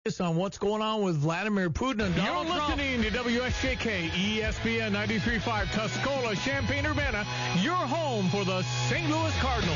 On what's going on with Vladimir Putin and Donald Trump. You're listening to WSJK, ESPN 93.5, Tuscola, Champaign-Urbana, your home for the St. Louis Cardinals.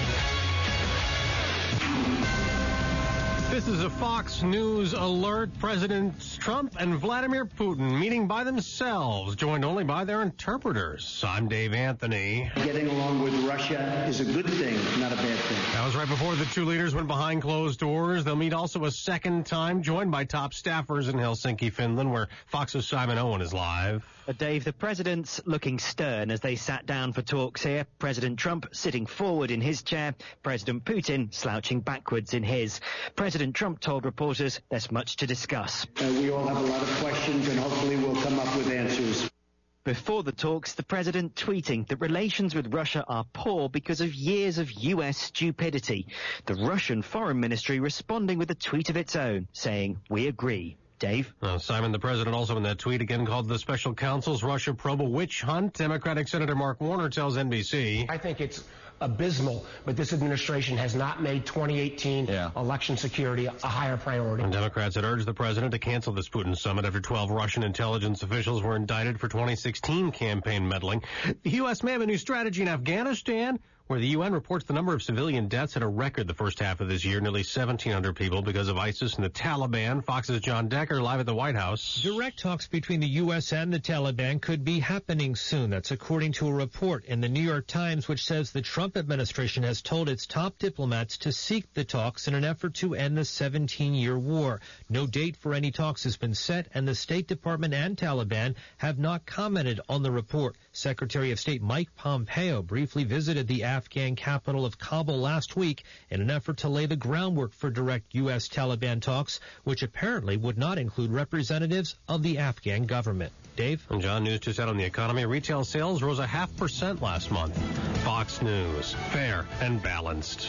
This is a Fox News alert. Presidents Trump and Vladimir Putin meeting by themselves, joined only by their interpreters. I'm Dave Anthony. Getting along with Russia is a good thing, not a bad thing. That was right before the two leaders went behind closed doors. They'll meet also a second time, joined by top staffers in Helsinki, Finland, where Fox's Simon Owen is live. But Dave, the presidents looking stern as they sat down for talks here. President Trump sitting forward in his chair, President Putin slouching backwards in his. President Trump told reporters there's much to discuss. We all have a lot of questions, and hopefully we'll come up with answers. Before the talks, the president tweeting that relations with Russia are poor because of years of U.S. stupidity. The Russian Foreign Ministry responding with a tweet of its own, saying, "We agree." Dave? Simon, the president also in that tweet again called the special counsel's Russia probe a witch hunt. Democratic Senator Mark Warner tells NBC. I think it's abysmal, but this administration has not made 2018 election security a higher priority. And Democrats had urged the president to cancel this Putin summit after 12 Russian intelligence officials were indicted for 2016 campaign meddling. The U.S. may have a new strategy in Afghanistan, where the UN reports the number of civilian deaths hit a record the first half of this year, nearly 1,700 people because of ISIS and the Taliban. Fox's John Decker live at the White House. Direct talks between the U.S. and the Taliban could be happening soon. That's according to a report in the New York Times, which says the Trump administration has told its top diplomats to seek the talks in an effort to end the 17-year war. No date for any talks has been set, and the State Department and Taliban have not commented on the report. Secretary of State Mike Pompeo briefly visited the Afghan capital of Kabul last week in an effort to lay the groundwork for direct U.S. Taliban talks, which apparently would not include representatives of the Afghan government. Dave? And John, news just out on the economy. Retail sales rose 0.5% last month. Fox News, fair and balanced.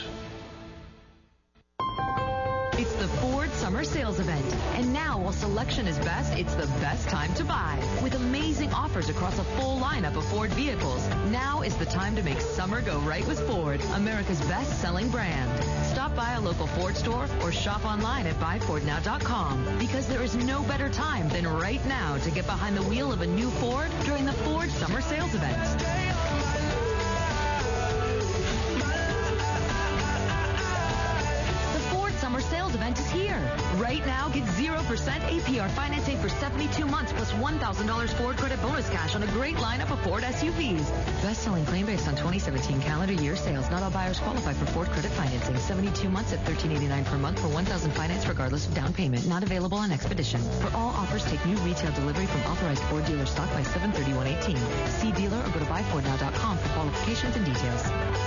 It's the Ford Summer Sales Event. And now, while selection is best, it's the best time to buy. With amazing offers across a full lineup of Ford vehicles, now is the time to make summer go right with Ford, America's best-selling brand. Stop by a local Ford store or shop online at buyfordnow.com, because there is no better time than right now to get behind the wheel of a new Ford during the Ford Summer Sales Event. Summer sales event is here. Right now, get 0% APR financing for 72 months plus $1,000 Ford credit bonus cash on a great lineup of Ford SUVs. Best-selling claim based on 2017 calendar year sales. Not all buyers qualify for Ford credit financing. 72 months at $1,389 per month for $1,000 finance regardless of down payment. Not available on Expedition. For all offers, take new retail delivery from authorized Ford dealer stock by 7/31/18. See dealer or go to buyfordnow.com for qualifications and details.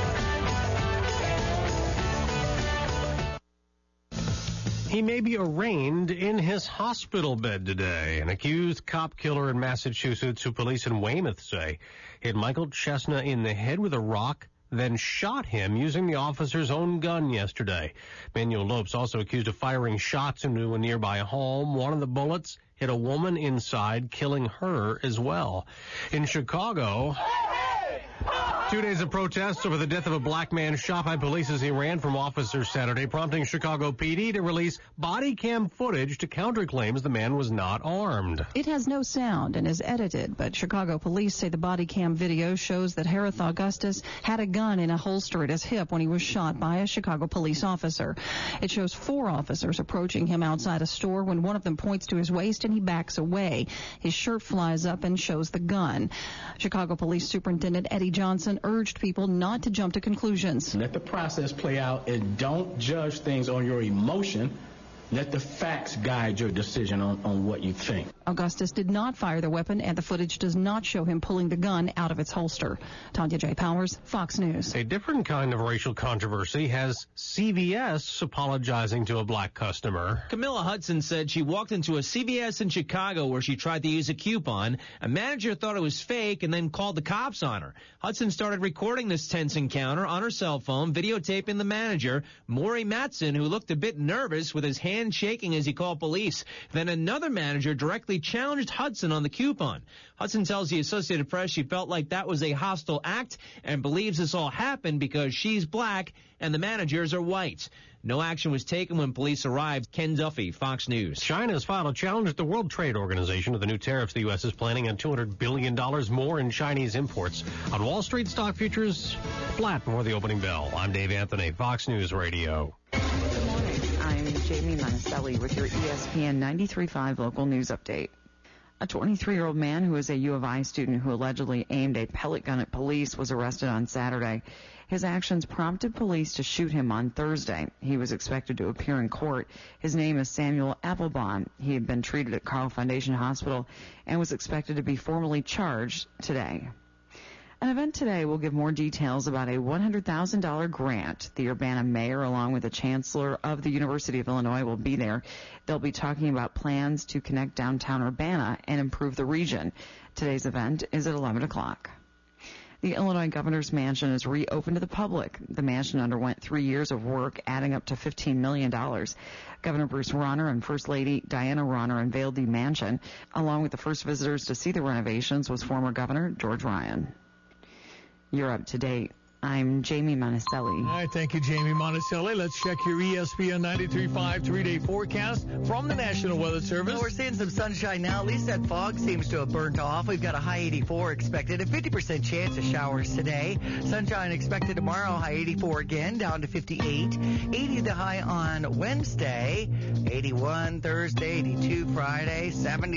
He may be arraigned in his hospital bed today. An accused cop killer in Massachusetts, who police in Weymouth say hit Michael Chesna in the head with a rock, then shot him using the officer's own gun yesterday. Manuel Lopes also accused of firing shots into a nearby home. One of the bullets hit a woman inside, killing her as well. In Chicago, 2 days of protests over the death of a black man shot by police as he ran from officers Saturday, prompting Chicago PD to release body cam footage to counter claims the man was not armed. It has no sound and is edited, but Chicago police say the body cam video shows that Harith Augustus had a gun in a holster at his hip when he was shot by a Chicago police officer. It shows 4 officers approaching him outside a store when one of them points to his waist and he backs away. His shirt flies up and shows the gun. Chicago Police Superintendent Eddie Johnson urged people not to jump to conclusions. Let the process play out and don't judge things on your emotion. Let the facts guide your decision on what you think. Augustus did not fire the weapon, and the footage does not show him pulling the gun out of its holster. Tanya J. Powers, Fox News. A different kind of racial controversy has CVS apologizing to a black customer. Camilla Hudson said she walked into a CVS in Chicago where she tried to use a coupon. A manager thought it was fake and then called the cops on her. Hudson started recording this tense encounter on her cell phone, videotaping the manager, Maury Matson, who looked a bit nervous with his hand hands shaking as he called police. Then another manager directly challenged Hudson on the coupon. Hudson tells the Associated Press she felt like that was a hostile act and believes this all happened because she's black and the managers are white. No action was taken when police arrived. Ken Duffy, Fox News. China has filed a challenge at the World Trade Organization to the new tariffs the U.S. is planning on $200 billion more in Chinese imports. On Wall Street, stock futures flat before the opening bell. I'm Dave Anthony, Fox News Radio. Good morning. I'm Jamie Monticelli with your ESPN 93.5 local news update. A 23-year-old man who is a U of I student who allegedly aimed a pellet gun at police was arrested on Saturday. His actions prompted police to shoot him on Thursday. He was expected to appear in court. His name is Samuel Applebaum. He had been treated at Carl Foundation Hospital and was expected to be formally charged today. An event today will give more details about a $100,000 grant. The Urbana mayor, along with the chancellor of the University of Illinois, will be there. They'll be talking about plans to connect downtown Urbana and improve the region. Today's event is at 11 o'clock. The Illinois governor's mansion is reopened to the public. The mansion underwent 3 years of work, adding up to $15 million. Governor Bruce Rauner and First Lady Diana Rauner unveiled the mansion. Along with the first visitors to see the renovations was former Governor George Ryan. You're up to date. I'm Jamie Monticelli. All right, thank you, Jamie Monticelli. Let's check your ESPN 93.5 three-day forecast from the National Weather Service. Well, we're seeing some sunshine now. At least that fog seems to have burnt off. We've got a high 84 expected, a 50% chance of showers today. Sunshine expected tomorrow, high 84 again, down to 58. 80 the high on Wednesday, 81 Thursday, 82 Friday,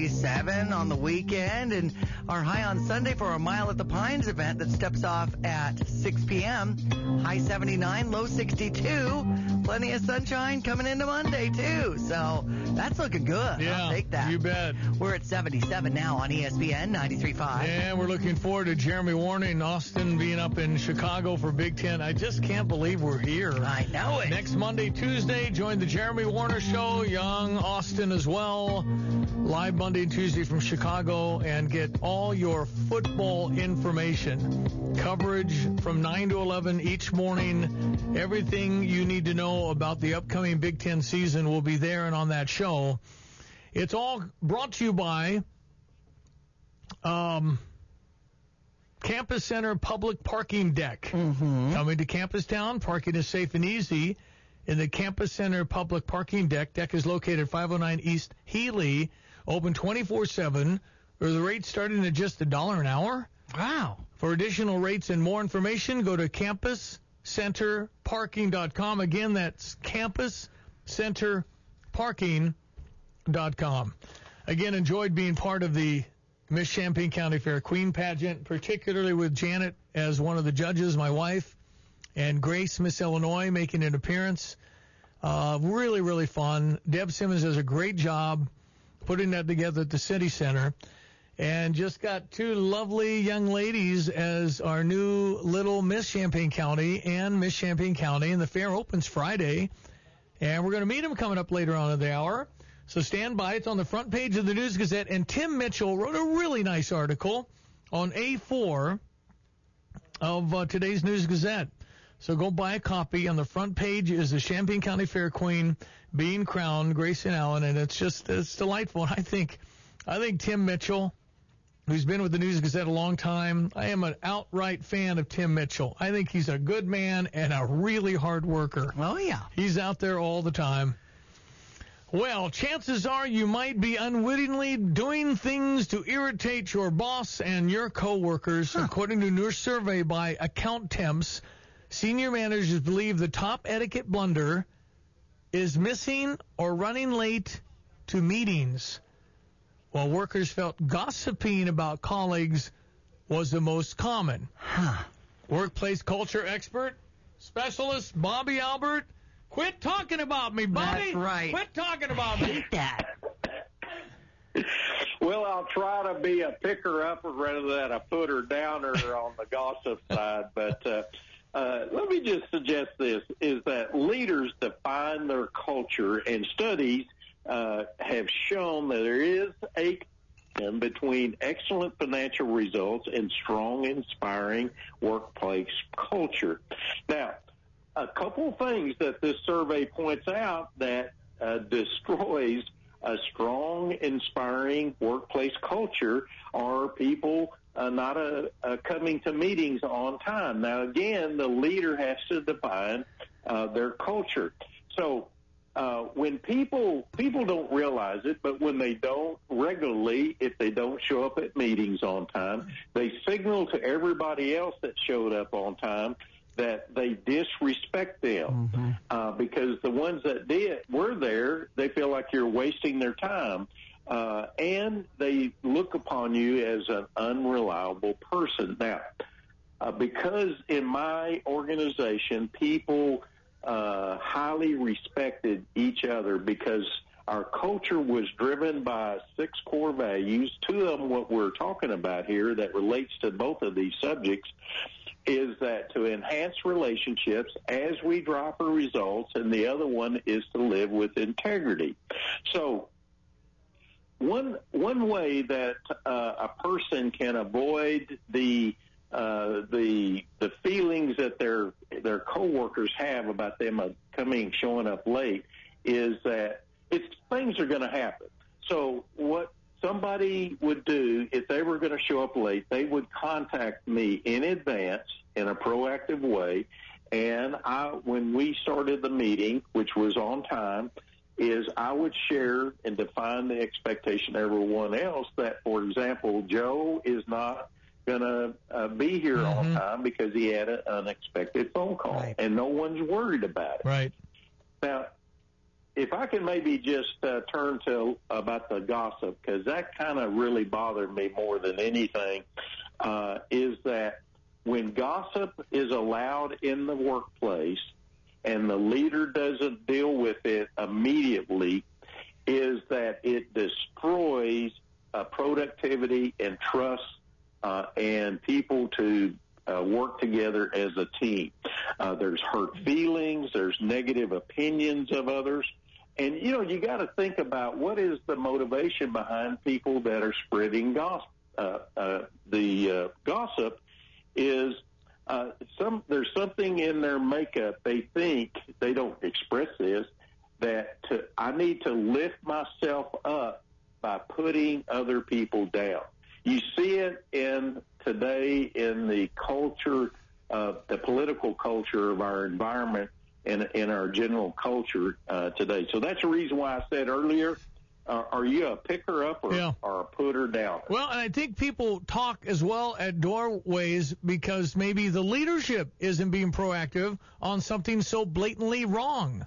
77 on the weekend, and our high on Sunday for our Mile at the Pines event that steps off at 6 p.m. High 79, low 62. Plenty of sunshine coming into Monday, too. So that's looking good. Yeah, I'll take that. You bet. We're at 77 now on ESPN 93.5. And we're looking forward to Jeremy Warner and Austin being up in Chicago for Big Ten. I just can't believe we're here. I know it. Next Monday, Tuesday, join the Jeremy Warner Show. Young Austin as well. Live Monday and Tuesday from Chicago, and get all your football information. Coverage from 9 to 11 each morning. Everything you need to know about the upcoming Big Ten season will be there and on that show. It's all brought to you by Campus Center Public Parking Deck. Coming to Campus Town, parking is safe and easy in the Campus Center Public Parking Deck. Deck is located at 509 East Healy, open 24/7. The rates starting at just $1 an hour. Wow. For additional rates and more information, go to campuscenterparking.com. Again, that's campuscenterparking.com. Again, enjoyed being part of the Miss Champaign County Fair Queen pageant, particularly with Janet as one of the judges, my wife, and Grace, Miss Illinois, making an appearance. Really, really fun. Deb Simmons does a great job putting that together at the City Center. And just got two lovely young ladies as our new little Miss Champaign County and Miss Champaign County. And the fair opens Friday. And we're going to meet them coming up later on in the hour. So stand by. It's on the front page of the News Gazette. And Tim Mitchell wrote a really nice article on A4 of today's News Gazette. So go buy a copy. On the front page is the Champaign County Fair Queen being crowned, Grayson Allen. And it's delightful. And I think Tim Mitchell, who's been with the News Gazette a long time, I am an outright fan of Tim Mitchell. I think he's a good man and a really hard worker. Oh, yeah. He's out there all the time. Well, chances are you might be unwittingly doing things to irritate your boss and your coworkers. According to a new survey by Account Temps, senior managers believe the top etiquette blunder is missing or running late to meetings, while workers felt gossiping about colleagues was the most common. Workplace culture expert, specialist Bobby Albert. Quit talking about me, Bobby. That's right. Quit talking about me. Hate that. Well, I'll try to be a picker-upper rather than a putter-downer on the gossip side. But let me just suggest this, is that leaders define their culture, and studies have shown that there is a connection between excellent financial results and strong, inspiring workplace culture. Now, a couple of things that this survey points out that destroys a strong, inspiring workplace culture are people not coming to meetings on time. Now, again, the leader has to define their culture. So when people don't realize it, but when they don't regularly, if they don't show up at meetings on time, they signal to everybody else that showed up on time that they disrespect them because the ones that were there, they feel like you're wasting their time. And they look upon you as an unreliable person. Now, because in my organization, people highly respected each other because our culture was driven by 6 core values. 2 of them, what we're talking about here that relates to both of these subjects, is that to enhance relationships as we drive for results, and the other one is to live with integrity. So one way that a person can avoid the feelings that their coworkers have about them showing up late is that things are going to happen. So what somebody would do if they were going to show up late, they would contact me in advance in a proactive way, and when we started the meeting, which was on time, is I would share and define the expectation of everyone else that, for example, Joe is not going to be here on time because he had an unexpected phone call, and no one's worried about it. Right. Now, if I can maybe just turn to about the gossip, because that kind of really bothered me more than anything, is that when gossip is allowed in the workplace and the leader doesn't deal with it immediately, is that it destroys productivity and trust and people to work together as a team. There's hurt feelings, there's negative opinions of others. And, you got to think about what is the motivation behind people that are spreading gossip. The gossip is there's something in their makeup. They think, they don't express this, that I need to lift myself up by putting other people down. You see it today in the culture, the political culture of our environment and in our general culture today. So that's the reason why I said earlier, are you a picker up or a putter down? Well, and I think people talk as well at doorways because maybe the leadership isn't being proactive on something so blatantly wrong.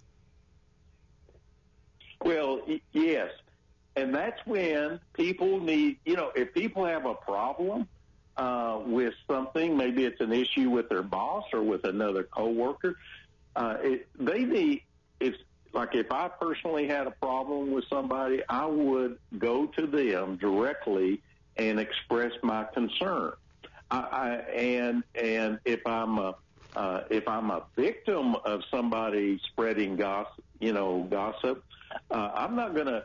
Well, yes. And that's when people need, if people have a problem with something, maybe it's an issue with their boss or with another coworker, they need, if I personally had a problem with somebody, I would go to them directly and express my concern. And if I'm a victim of somebody spreading gossip, I'm not going to.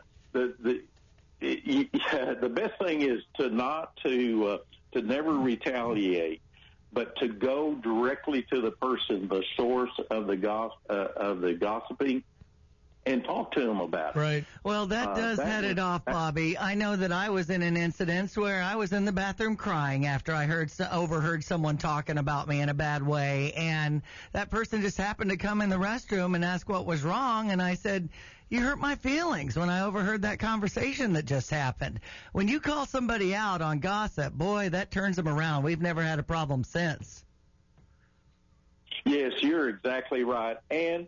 The best thing is to never retaliate, but to go directly to the person, the source of the gossiping, and talk to them about it. Right. Well, that does head it off, Bobby. I know that I was in an incident where I was in the bathroom crying after I overheard someone talking about me in a bad way, and that person just happened to come in the restroom and ask what was wrong, and I said, you hurt my feelings when I overheard that conversation that just happened. When you call somebody out on gossip, boy, that turns them around. We've never had a problem since. Yes, you're exactly right. And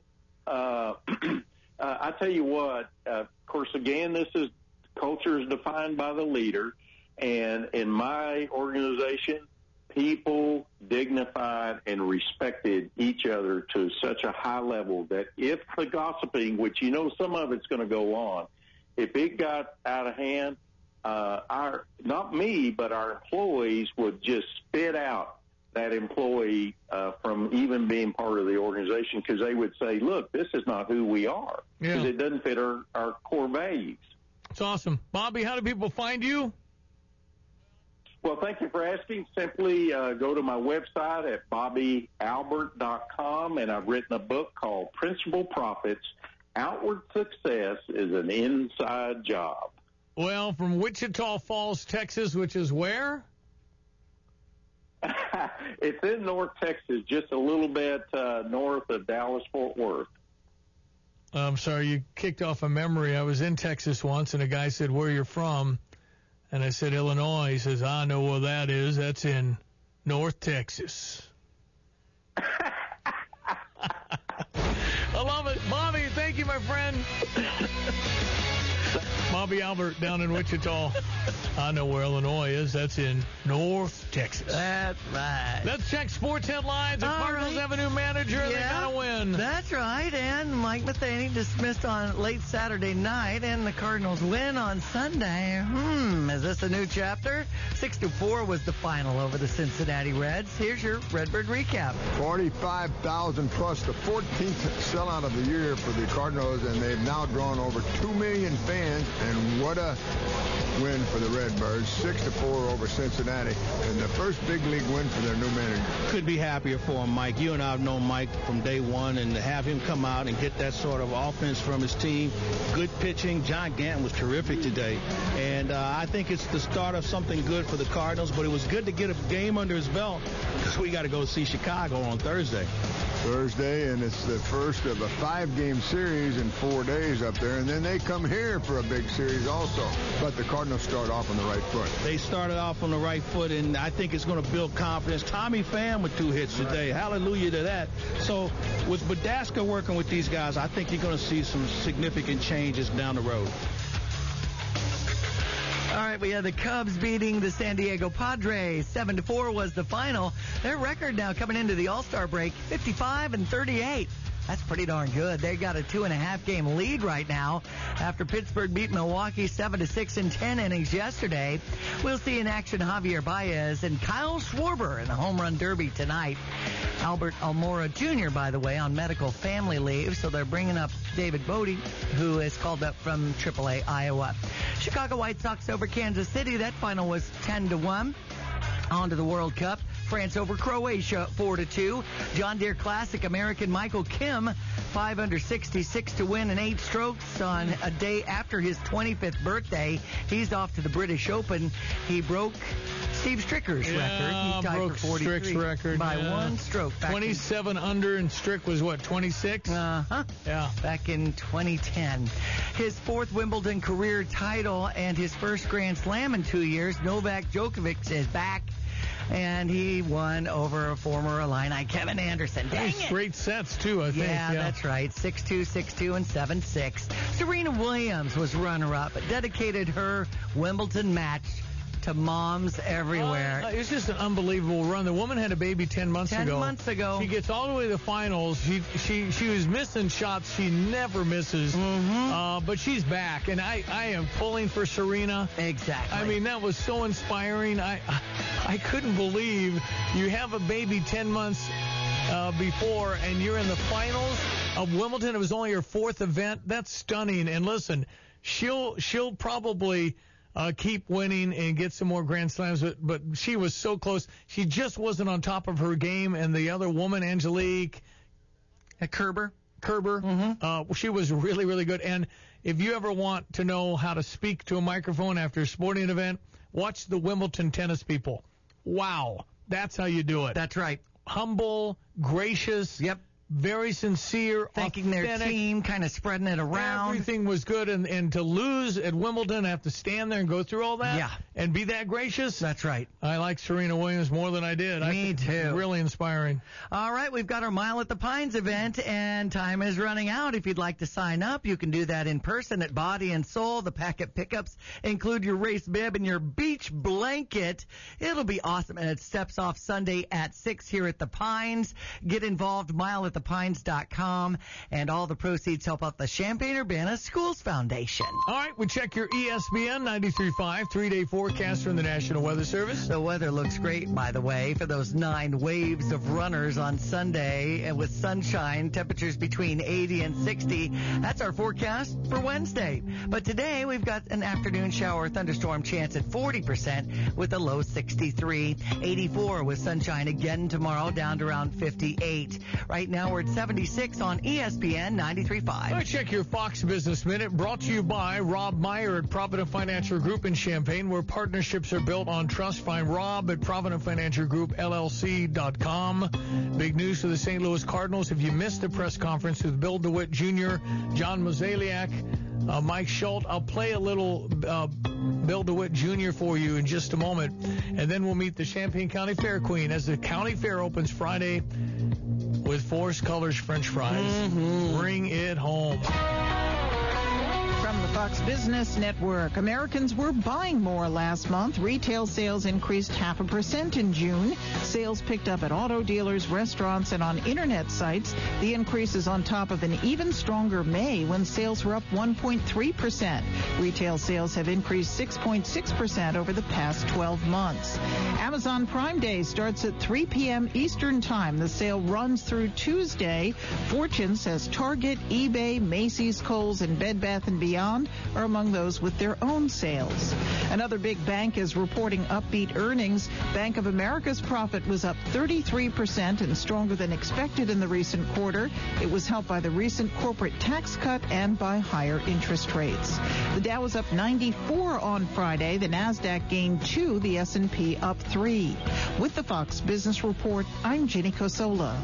I tell you what, of course, again, culture is defined by the leader. And in my organization, people dignified and respected each other to such a high level that if the gossiping, which some of it's going to go on, if it got out of hand, not me, but our employees would just spit out that employee from even being part of the organization because they would say, look, this is not who we are because it doesn't fit our core values. It's awesome. Bobby, how do people find you? Well, thank you for asking. Simply go to my website at bobbyalbert.com, and I've written a book called Principal Profits, outward success is an inside job. Well, from Wichita Falls, Texas, which is where? It's in North Texas, just a little bit north of Dallas-Fort Worth. I'm sorry, you kicked off a memory. I was in Texas once, and a guy said, "Where you're from?" And I said, "Illinois." He says, "I know where that is. That's in North Texas." I love it. Bobby, thank you, my friend. Bobby Albert down in Wichita. I know where Illinois is. That's in North Texas. That's right. Let's check sports headlines. The Cardinals have a new manager, and they got to win. That's right. And Mike Matheny dismissed on late Saturday night, and the Cardinals win on Sunday. Is this a new chapter? 6-4 was the final over the Cincinnati Reds. Here's your Redbird recap. 45,000 plus, the 14th sellout of the year for the Cardinals, and they've now drawn over 2 million fans. And what a win for the Redbirds, 6-4 over Cincinnati, and the first big league win for their new manager. Could be happier for him, Mike. You and I have known Mike from day one, and to have him come out and get that sort of offense from his team, good pitching. John Gant was terrific today, and I think it's the start of something good for the Cardinals, but it was good to get a game under his belt because we got to go see Chicago on Thursday, and it's the first of a 5-game series in 4 days up there, and then they come here for a big series also. But the Cardinals start off on the right foot. They started off on the right foot, and I think it's going to build confidence. Tommy Pham with 2 hits today. Hallelujah to that. So with Badaska working with these guys, I think you're going to see some significant changes down the road. All right, we had the Cubs beating the San Diego Padres. 7-4 was the final. Their record now coming into the All-Star break, 55-38. That's pretty darn good. They got a 2.5-game lead right now after Pittsburgh beat Milwaukee 7-6 in 10 innings yesterday. We'll see in action Javier Baez and Kyle Schwarber in the home run derby tonight. Albert Almora Jr., by the way, on medical family leave, so they're bringing up David Bodie, who is called up from AAA Iowa. Chicago White Sox over Kansas City. That final was 10-1. On to the World Cup. France over Croatia 4-2. John Deere Classic American Michael Kim 5 under 66 to win in 8 strokes on a day after his 25th birthday. He's off to the British Open. He broke Steve Stricker's record. He tied broke for 43 Strick's record by 1 stroke. 27 under, and Strick was what, 26? Uh-huh. Yeah. Back in 2010. His 4th Wimbledon career title and his first Grand Slam in 2 years. Novak Djokovic is back. And he won over a former Illini, Kevin Anderson. Dang it. Straight sets, too, I think. Yeah, that's right. 6-2, 6-2, and 7-6. Serena Williams was runner-up, dedicated her Wimbledon match to moms everywhere. It's just an unbelievable run. The woman had a baby 10 months ago. 10 months ago. She gets all the way to the finals. She was missing shots she never misses. But she's back, and I am pulling for Serena. Exactly. I mean, that was so inspiring. I couldn't believe you have a baby 10 months before, and you're in the finals of Wimbledon. It was only her 4th event. That's stunning. And listen, she'll probably keep winning and get some more Grand Slams, but she was so close. She just wasn't on top of her game. And the other woman, Angelique Kerber, she was really, really good. And if you ever want to know how to speak to a microphone after a sporting event, watch the Wimbledon tennis people. Wow, that's how you do it. That's right. Humble, gracious. Yep. Very sincere, thanking their team, kind of spreading it around. Everything was good, and to lose at Wimbledon, have to stand there and go through all that, yeah, and be that gracious. That's right. I like Serena Williams more than I did. Me too. Really inspiring. All right, we've got our Mile at the Pines event, and time is running out. If you'd like to sign up, you can do that in person at Body and Soul. The packet pickups include your race bib and your beach blanket. It'll be awesome, and it steps off Sunday at 6 here at the Pines. Get involved, mileatthepines.com, and all the proceeds help out the Champaign-Urbana Schools Foundation. All right, we check your ESPN 93.5 3-day forecast from the National Weather Service. The weather looks great, by the way, for those 9 waves of runners on Sunday, and with sunshine, temperatures between 80 and 60. That's our forecast for Wednesday. But today, we've got an afternoon shower thunderstorm chance at 40% with a low 63. 84 with sunshine again tomorrow, down to around 58. Right now, Now we're at 76 on ESPN 93.5. All right, check your Fox Business Minute, brought to you by Rob Meyer at Provident Financial Group in Champaign, where partnerships are built on trust. Find Rob at ProvidentFinancialGroupLLC.com. Big news for the St. Louis Cardinals. If you missed the press conference with Bill DeWitt Jr., John Mozeliak, Mike Schultz, I'll play a little Bill DeWitt Jr. for you in just a moment. And then we'll meet the Champaign County Fair Queen as the county fair opens Friday with Forest Colors French fries. Bring it home. From the Fox Business Network, Americans were buying more last month. Retail sales increased 0.5% in June. Sales picked up at auto dealers, restaurants, and on internet sites. The increase is on top of an even stronger May when sales were up 1.3%. Retail sales have increased 6.6% over the past 12 months. Amazon Prime Day starts at 3 p.m. Eastern Time. The sale runs through Tuesday. Fortune says Target, eBay, Macy's, Kohl's, and Bed Bath & Beyond are among those with their own sales. Another big bank is reporting upbeat earnings. Bank of America's profit was up 33% and stronger than expected in the recent quarter. It was helped by the recent corporate tax cut and by higher interest rates. The Dow was up 94 on Friday. The Nasdaq gained 2, the S&P up 3. With the Fox Business Report, I'm Ginny Cosola.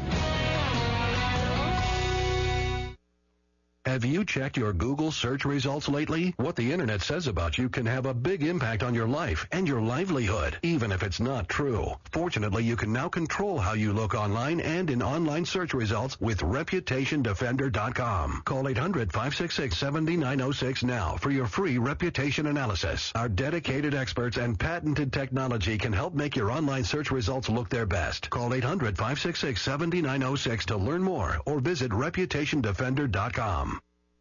Have you checked your Google search results lately? What the internet says about you can have a big impact on your life and your livelihood, even if it's not true. Fortunately, you can now control how you look online and in online search results with ReputationDefender.com. Call 800-566-7906 now for your free reputation analysis. Our dedicated experts and patented technology can help make your online search results look their best. Call 800-566-7906 to learn more or visit ReputationDefender.com.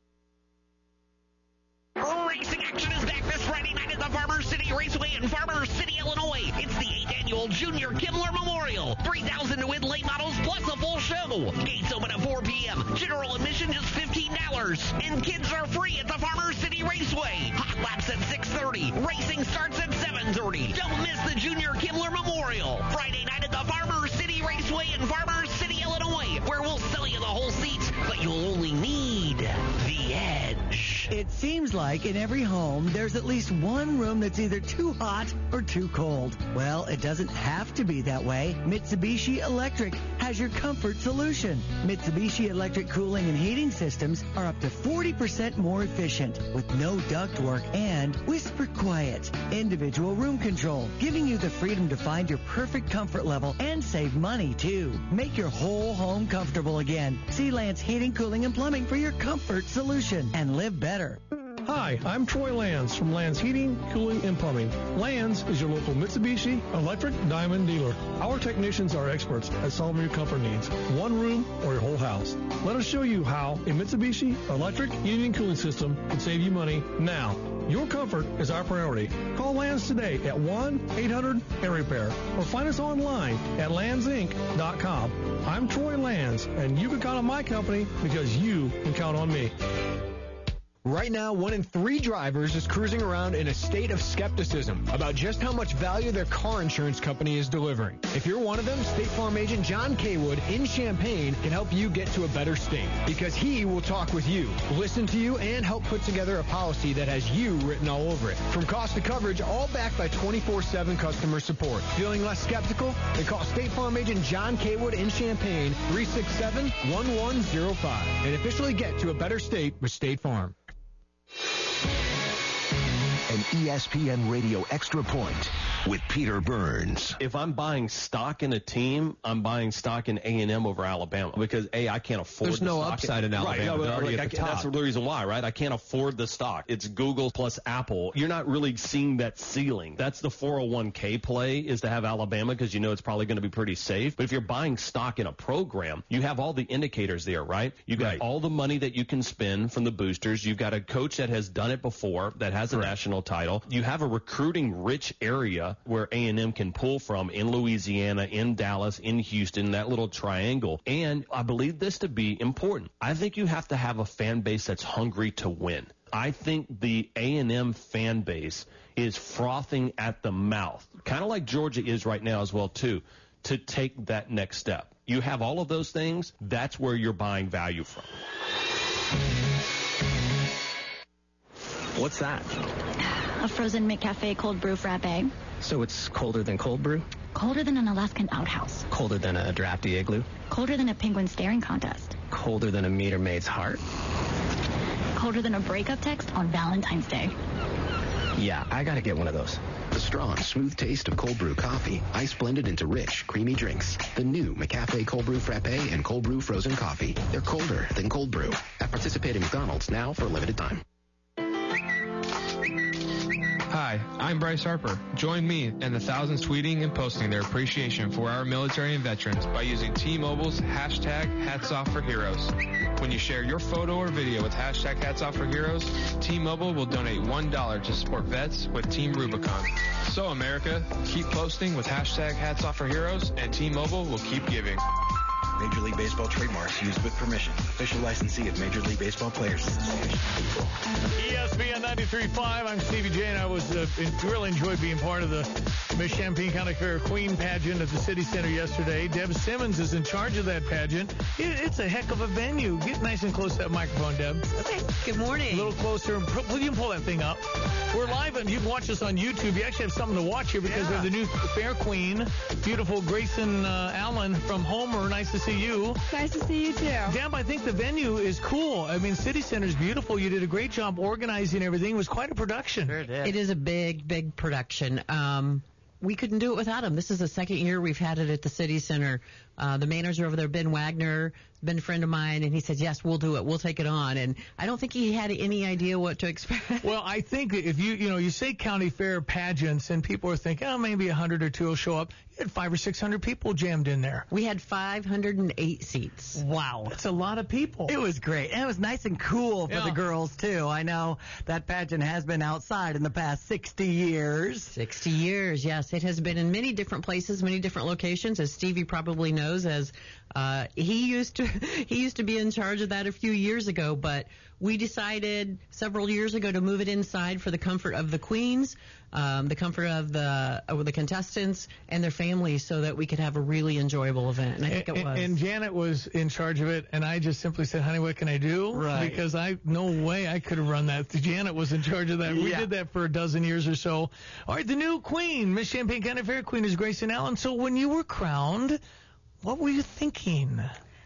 Racing action is back this Friday night at the Farmers City Raceway in Farmers City, Illinois. It's the 8th annual Junior Kimmler Memorial. 3,000 to win late models plus a full show. Gates open at 4 p.m. General admission is $15. And kids are free at the Farmers City Raceway. Hot laps at 6:30. Racing starts at 7:30. Don't miss the Junior Kimmler Memorial. Friday night at the Farmers City Raceway in Farmers City, Illinois, where we'll sell you the whole seat, but you'll only need the edge. It seems like in every home, there's at least one room that's either too hot or too cold. Well, it doesn't have to be that way. Mitsubishi Electric has your comfort solution. Mitsubishi Electric cooling and heating systems are up to 40% more efficient with no ductwork and whisper quiet. Individual room control, giving you the freedom to find your perfect comfort level and save money, too. Make your whole home comfortable again. See Lance Heating, Cooling, and Plumbing for your comfort solution and live better. Hi, I'm Troy Lands from Lands Heating, Cooling, and Plumbing. Lands is your local Mitsubishi Electric Diamond dealer. Our technicians are experts at solving your comfort needs, one room or your whole house. Let us show you how a Mitsubishi Electric Heating and Cooling System can save you money now. Your comfort is our priority. Call Lands today at 1-800-AIR-REPAIR or find us online at landsinc.com. I'm Troy Lands, and you can count on my company because you can count on me. Right now, 1 in 3 drivers is cruising around in a state of skepticism about just how much value their car insurance company is delivering. If you're one of them, State Farm agent John Kaywood in Champaign can help you get to a better state because he will talk with you, listen to you, and help put together a policy that has you written all over it. From cost to coverage, all backed by 24/7 customer support. Feeling less skeptical? Then call State Farm agent John Kaywood in Champaign, 367-1105, and officially get to a better state with State Farm. An ESPN Radio Extra Point with Peter Burns. If I'm buying stock in a team, I'm buying stock in A&M over Alabama because I can't afford. There's no upside in Alabama. Right, They're already at the top. That's the reason why, right? I can't afford the stock. It's Google plus Apple. You're not really seeing that ceiling. That's the 401k play, is to have Alabama because you know it's probably going to be pretty safe. But if you're buying stock in a program, you have all the indicators there, right? You got all the money that you can spend from the boosters. You've got a coach that has done it before, that has a national title. You have a recruiting rich area where A&M can pull from in Louisiana, in Dallas, in Houston, that little triangle. And I believe this to be important. I think you have to have a fan base that's hungry to win. I think the A&M fan base is frothing at the mouth, kind of like Georgia is right now as well, too, to take that next step. You have all of those things, that's where you're buying value from. What's that? A frozen McCafe cold brew frappe. So it's colder than cold brew? Colder than an Alaskan outhouse. Colder than a drafty igloo? Colder than a penguin staring contest. Colder than a meter maid's heart? Colder than a breakup text on Valentine's Day. Yeah, I gotta get one of those. The strong, smooth taste of cold brew coffee, ice blended into rich, creamy drinks. The new McCafe Cold Brew Frappe and Cold Brew Frozen Coffee. They're colder than cold brew. At participating McDonald's now for a limited time. Hi, I'm Bryce Harper. Join me and the thousands tweeting and posting their appreciation for our military and veterans by using T-Mobile's hashtag #HatsOffForHeroes. When you share your photo or video with hashtag #HatsOffForHeroes, T-Mobile will donate $1 to support vets with Team Rubicon. So America, keep posting with hashtag #HatsOffForHeroes, and T-Mobile will keep giving. Major League Baseball trademarks used with permission. Official licensee of Major League Baseball Players Association. ESPN 93.5. I'm Stevie J, and I was really enjoyed being part of the Miss Champaign County Fair Queen pageant at the City Center yesterday. Deb Simmons is in charge of that pageant. It's a heck of a venue. Get nice and close to that microphone, Deb. Okay. Good morning. A little closer. You can pull that thing up. We're live, and you can watch us on YouTube. You actually have something to watch here because we have the new Fair Queen, beautiful Grayson Allen from Homer. Nice to see you. Nice to see you, too. Deb, I think the venue is cool. I mean, City Center's beautiful. You did a great job organizing everything. It was quite a production. Sure did. It is a big production. We couldn't do it without him. This is the second year we've had it at the City Center. The manager over there, Ben Wagner, has been a friend of mine, and he said, yes, we'll do it. We'll take it on. And I don't think he had any idea what to expect. Well, I think if you say county fair pageants, and people are thinking, oh, maybe 100 or 2 will show up. You had 500 or 600 people jammed in there. We had 508 seats. Wow. That's a lot of people. It was great. And it was nice and cool for the girls, too. I know that pageant has been outside in the past 60 years. 60 years, yes. It has been in many different places, many different locations, as Stevie probably knows, as he used to be in charge of that a few years ago, but we decided several years ago to move it inside for the comfort of the queens, the comfort of the contestants and their families, so that we could have a really enjoyable event. And I think it was. And Janet was in charge of it, and I just simply said, honey, what can I do? Right. Because no way I could have run that. Janet was in charge of that. We did that for a dozen years or so. All right, the new queen, Miss Champaign County Fair Queen, is Grayson Allen. So when you were crowned, what were you thinking?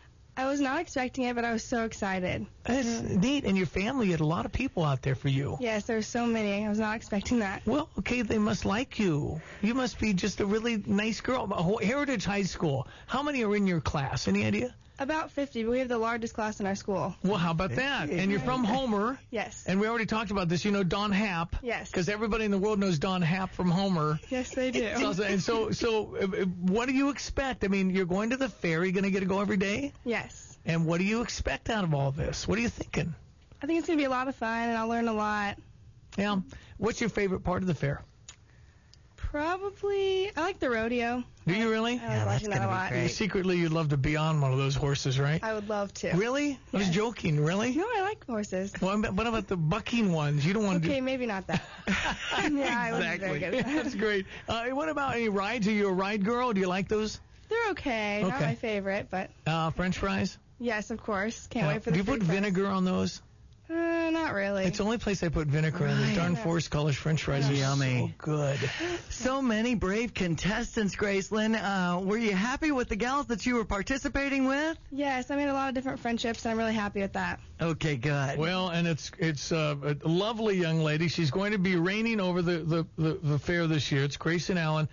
I was not expecting it, but I was so excited. That's neat. And your family had a lot of people out there for you. Yes, there were so many. I was not expecting that. Well, okay, they must like you. You must be just a really nice girl. Heritage High School. How many are in your class? Any idea? About 50, but we have the largest class in our school. Well, how about that? And you're from Homer. Yes. And we already talked about this. You know Don Happ. Yes. Because everybody in the world knows Don Happ from Homer. Yes, they do. So what do you expect? I mean, you're going to the fair. You're going to get to go every day? Yes. And what do you expect out of all this? What are you thinking? I think it's going to be a lot of fun, and I'll learn a lot. Yeah. What's your favorite part of the fair? Probably, I like the rodeo. Do you really? I like watching that a lot. Secretly, you'd love to be on one of those horses, right? I would love to. Really? Yes. I was joking. Really? No, I like horses. Well, what about the bucking ones? You don't want to Okay, maybe not that. Yeah, I wasn't very good at that. That's great. What about any rides? Are you a ride girl? Do you like those? They're okay. Not my favorite, but... French fries? Yes, of course. Can't wait for the Do you put vinegar on those? Not really. It's the only place I put vinegar in. The darn Forest College French fries are yummy. So good. So many brave contestants, Gracelyn. Were you happy with the gals that you were participating with? Yes, I made a lot of different friendships, and I'm really happy with that. Okay, good. Well, and it's a lovely young lady. She's going to be reigning over the fair this year. It's Grayson Allen,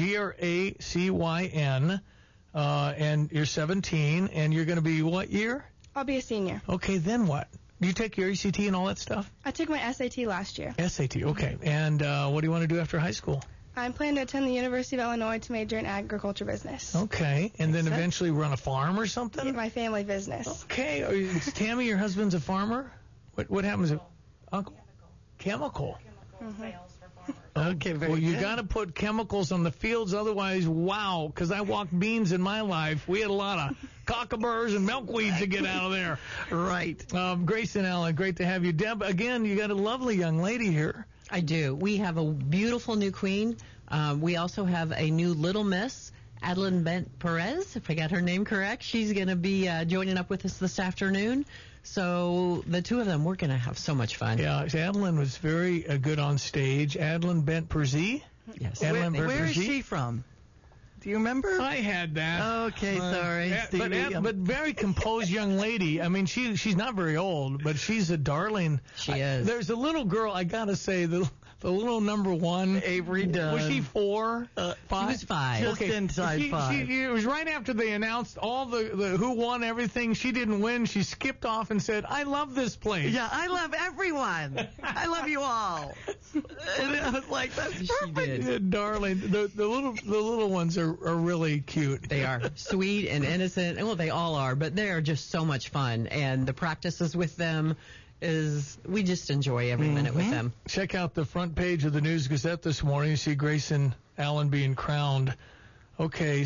Gracyn, and you're 17, and you're going to be what year? I'll be a senior. Okay, then what? Do you take your ACT and all that stuff? I took my SAT last year. SAT, okay. And what do you want to do after high school? I'm planning to attend the University of Illinois to major in agriculture business. Okay, and then eventually run a farm or something? Get my family business. Okay, is Tammy, your husband's a farmer? What happens if... Chemical. Mm-hmm. Okay, very well, you good. got to put chemicals on the fields, otherwise, wow, because I walked beans in my life. We had a lot of cockleburs and milkweeds to get out of there. Right. Grayson Allen, great to have you. Deb, again, you got a lovely young lady here. I do. We have a beautiful new queen. We also have a new Little Miss, Adeline Bent Perez, if I got her name correct. She's going to be joining up with us this afternoon. So the two of them, we're going to have so much fun. Yeah, Adeline was very good on stage. Adeline Bent Perez? Yes. Where is she from? Do you remember? I had that. Okay, sorry. But very composed young lady. I mean, she's not very old, but she's a darling. She is. There's a little girl, I got to say, the little number one. Avery Dunn. Was she 4? 5? She was 5. Just inside 5. It was right after they announced all the who won everything. She didn't win. She skipped off and said, I love this place. Yeah, I love everyone. I love you all. And I was like, that's perfect. Yeah, darling. The little ones are really cute. They are sweet and innocent. Well, they all are, but they are just so much fun. And the practices with them we just enjoy every minute with them. Check out the front page of the News Gazette this morning. You see Grayson Allen being crowned. Okay,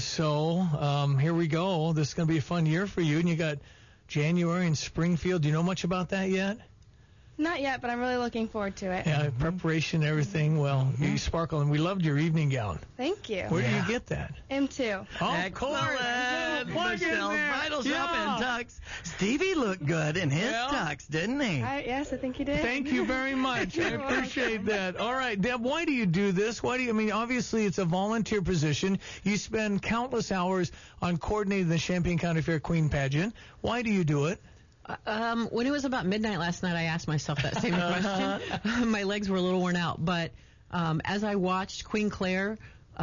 so here we go. This is going to be a fun year for you. And you got January in Springfield. Do you know much about that yet? Not yet, but I'm really looking forward to it. Yeah, preparation, everything. Well, you sparkle, and we loved your evening gown. Thank you. Where do you get that? M2. Oh, of course. Michelle's Bridal Shop and Tux. Stevie looked good in his tux, didn't he? Yes, I think he did. Thank you very much. I appreciate that. All right, Deb, why do you do this? Obviously, it's a volunteer position. You spend countless hours on coordinating the Champaign County Fair Queen Pageant. Why do you do it? When it was about midnight last night, I asked myself that same question. My legs were a little worn out, but as I watched Queen Claire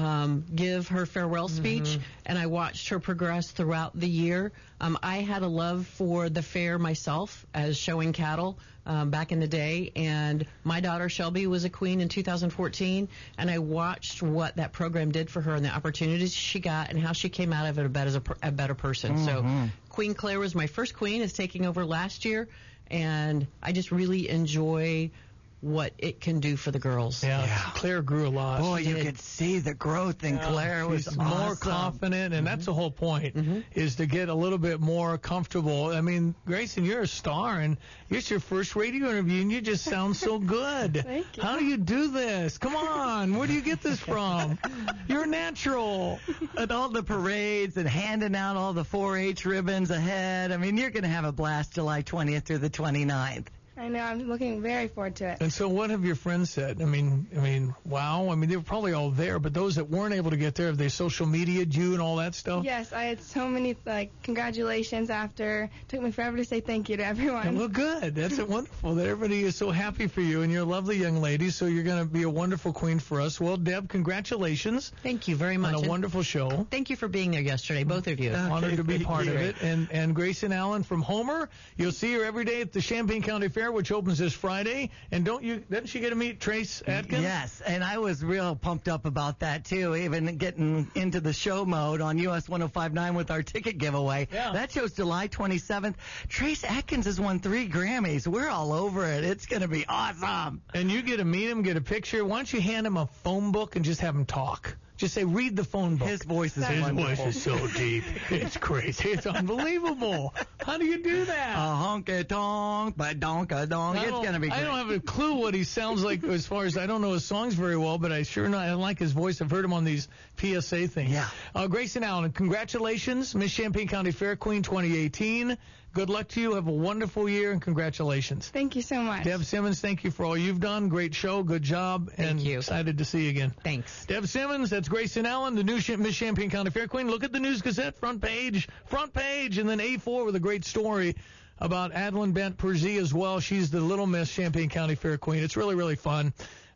give her farewell speech, and I watched her progress throughout the year, I had a love for the fair myself as showing cattle back in the day, and my daughter Shelby was a queen in 2014, and I watched what that program did for her and the opportunities she got and how she came out of it a better person. So Queen Claire was my first queen, is taking over last year, and I just really enjoy what it can do for the girls. Yeah. Claire grew a lot. Boy, you could see the growth in Claire. Was She's more confident, and that's the whole point, is to get a little bit more comfortable. I mean, Grayson, you're a star, and it's your first radio interview, and you just sound so good. Thank you. How do you do this? Come on, where do you get this from? You're natural. And all the parades and handing out all the 4-H ribbons ahead. I mean, you're going to have a blast July 20th through the 29th. I know. I'm looking very forward to it. And so what have your friends said? I mean, wow. I mean, they were probably all there, but those that weren't able to get there, have they social media'd you and all that stuff? Yes, I had so many, congratulations after. It took me forever to say thank you to everyone. Well, good. That's wonderful that everybody is so happy for you, and you're a lovely young lady, so you're going to be a wonderful queen for us. Well, Deb, congratulations. Thank you very much. On a wonderful show. Thank you for being there yesterday, both of you. Honored to be part of it. And Grayson Allen from Homer, you'll see her every day at the Champaign County Fair, which opens this Friday. And didn't she get to meet Trace Atkins? Yes, and I was real pumped up about that too, even getting into the show mode on US 105.9 with our ticket giveaway. Yeah. That show's July 27th. Trace Atkins has won 3 Grammys. We're all over it. It's going to be awesome. And you get to meet him, get a picture. Why don't you hand him a phone book and just have him talk? Just say, read the phone book. His voice is wonderful. His voice is so deep. It's crazy. It's unbelievable. How do you do that? Honky-tonk, but donka-donk. It's going to be great. I don't have a clue what he sounds like as far as I don't know his songs very well, but I like his voice. I've heard him on these PSA things. Yeah. Grayson Allen, congratulations. Miss Champaign County Fair Queen 2018. Good luck to you. Have a wonderful year, and congratulations. Thank you so much. Deb Simmons, thank you for all you've done. Great show. Good job. Thank you. Excited to see you again. Thanks. Deb Simmons, that's Grayson Allen, the new Miss Champaign County Fair Queen. Look at the News Gazette front page, and then A4 with a great story about Adeline Bent Perez as well. She's the Little Miss Champaign County Fair Queen. It's really, really fun.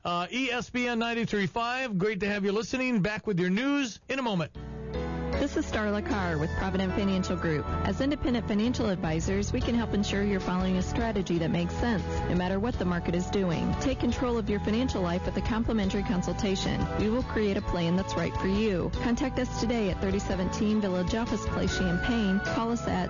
ESPN 93.5, great to have you listening. Back with your news in a moment. This is Starla Carr with Provident Financial Group. As independent financial advisors, we can help ensure you're following a strategy that makes sense, no matter what the market is doing. Take control of your financial life with a complimentary consultation. We will create a plan that's right for you. Contact us today at 3017 Village Office Place, Champaign. Call us at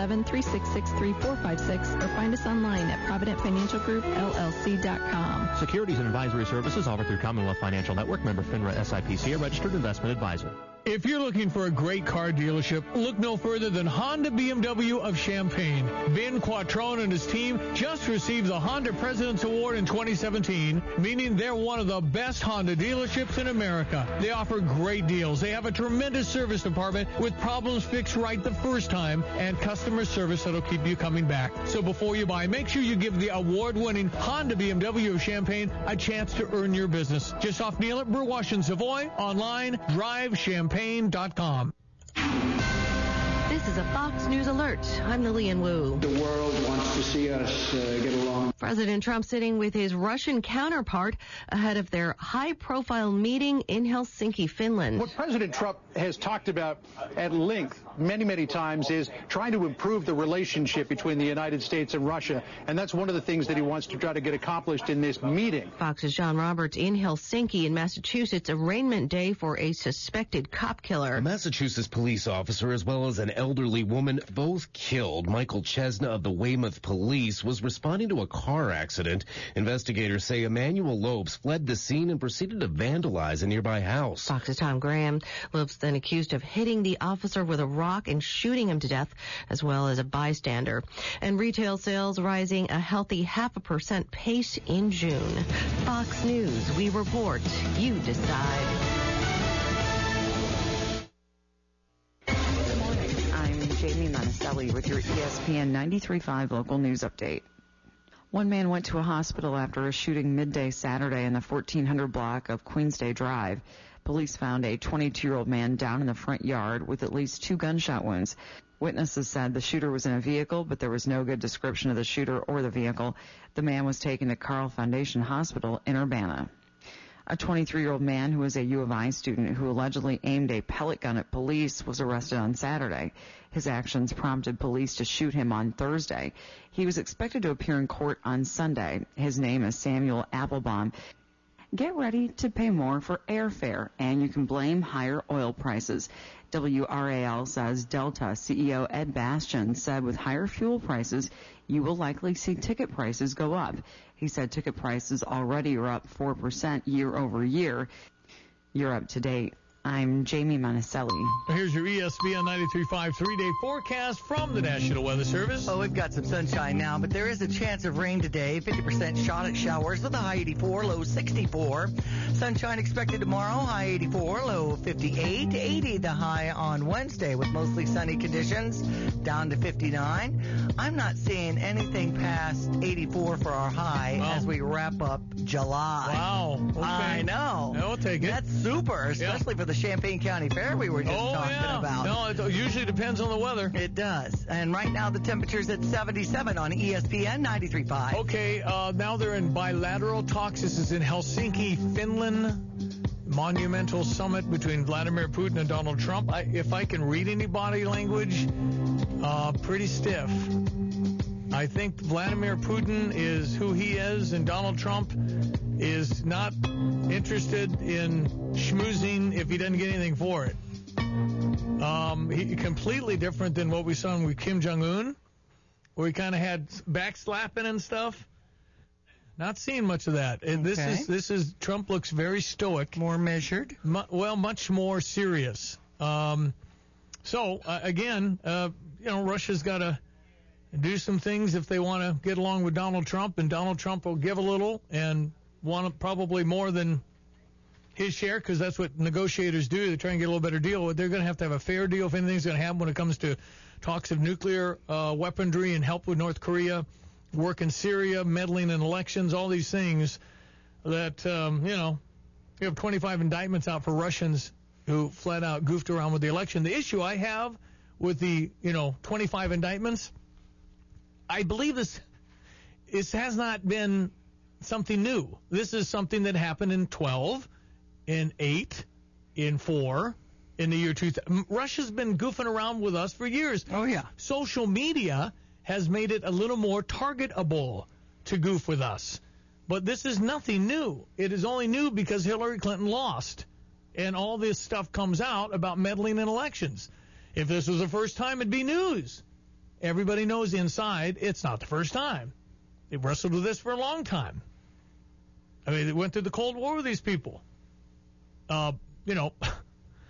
217-366-3456 or find us online at ProvidentFinancialGroupLLC.com. Securities and advisory services offered through Commonwealth Financial Network, member FINRA SIPC, a registered investment advisor. If you're looking for a great car dealership, look no further than Honda BMW of Champaign. Ben Quattrone and his team just received the Honda President's Award in 2017, meaning they're one of the best Honda dealerships in America. They offer great deals. They have a tremendous service department with problems fixed right the first time and customer service that'll keep you coming back. So before you buy, make sure you give the award-winning Honda BMW of Champaign a chance to earn your business. Just off Neal at Burwash and Savoy, online, drivechampaign.com. This is a Fox News alert. I'm Lillian Wu. The world wants to see us get along. President Trump sitting with his Russian counterpart ahead of their high-profile meeting in Helsinki, Finland. What President Trump has talked about at length many, many times is trying to improve the relationship between the United States and Russia, and that's one of the things that he wants to try to get accomplished in this meeting. Fox's John Roberts in Helsinki in Massachusetts, arraignment day for a suspected cop killer. A Massachusetts police officer as well as an elderly woman both killed. Michael Chesna of the Weymouth Police was responding to a car accident. Investigators say Emmanuel Lopes fled the scene and proceeded to vandalize a nearby house. Fox's Tom Graham. Lopes then accused of hitting the officer with a rock and shooting him to death, as well as a bystander. And retail sales rising a healthy 0.5% pace in June. Fox News, we report, you decide. Jamie Monticelli with your ESPN 93.5 local news update. One man went to a hospital after a shooting midday Saturday in the 1400 block of Queensday Drive. Police found a 22-year-old man down in the front yard with at least 2 gunshot wounds. Witnesses said the shooter was in a vehicle, but there was no good description of the shooter or the vehicle. The man was taken to Carl Foundation Hospital in Urbana. A 23-year-old man who was a U of I student who allegedly aimed a pellet gun at police was arrested on Saturday. His actions prompted police to shoot him on Thursday. He was expected to appear in court on Sunday. His name is Samuel Applebaum. Get ready to pay more for airfare, and you can blame higher oil prices. WRAL says Delta CEO Ed Bastian said with higher fuel prices, you will likely see ticket prices go up. He said ticket prices already are up 4% year over year. You're up to date. I'm Jamie Monticelli. Here's your ESPN 93.5 3-day forecast from the National Weather Service. Oh, we've got some sunshine now, but there is a chance of rain today. 50% shot at showers with a high 84, low 64. Sunshine expected tomorrow, high 84, low 58. 80 the high on Wednesday with mostly sunny conditions, down to 59. I'm not seeing anything past 84 for our high as we wrap up July. Wow. Okay. I know. I'll take it. That's super, especially for the Champaign County Fair we were just talking about. No, it usually depends on the weather. It does. And right now the temperature's at 77 on ESPN 93.5. Okay, now they're in bilateral talks. This is in Helsinki, Finland. Monumental summit between Vladimir Putin and Donald Trump. If I can read any body language, pretty stiff. I think Vladimir Putin is who he is, and Donald Trump is not interested in schmoozing if he doesn't get anything for it. He completely different than what we saw with Kim Jong-un, where he kind of had backslapping and stuff. Not seeing much of that. And this is Trump looks very stoic, more measured. Much more serious. Again, Russia's got to do some things if they want to get along with Donald Trump, and Donald Trump will give a little and want probably more than his share, because that's what negotiators do. They try and get a little better deal. They're going to have a fair deal if anything's going to happen when it comes to talks of nuclear weaponry and help with North Korea, work in Syria, meddling in elections, all these things that, you have 25 indictments out for Russians who flat out goofed around with the election. The issue I have with the, 25 indictments, I believe this has not been something new. This is something that happened in 12, in 8, in 4, in the year 2000. Russia's been goofing around with us for years. Oh, yeah. Social media has made it a little more targetable to goof with us. But this is nothing new. It is only new because Hillary Clinton lost. And all this stuff comes out about meddling in elections. If this was the first time, it'd be news. Everybody knows inside it's not the first time. They've wrestled with this for a long time. I mean, they went through the Cold War with these people.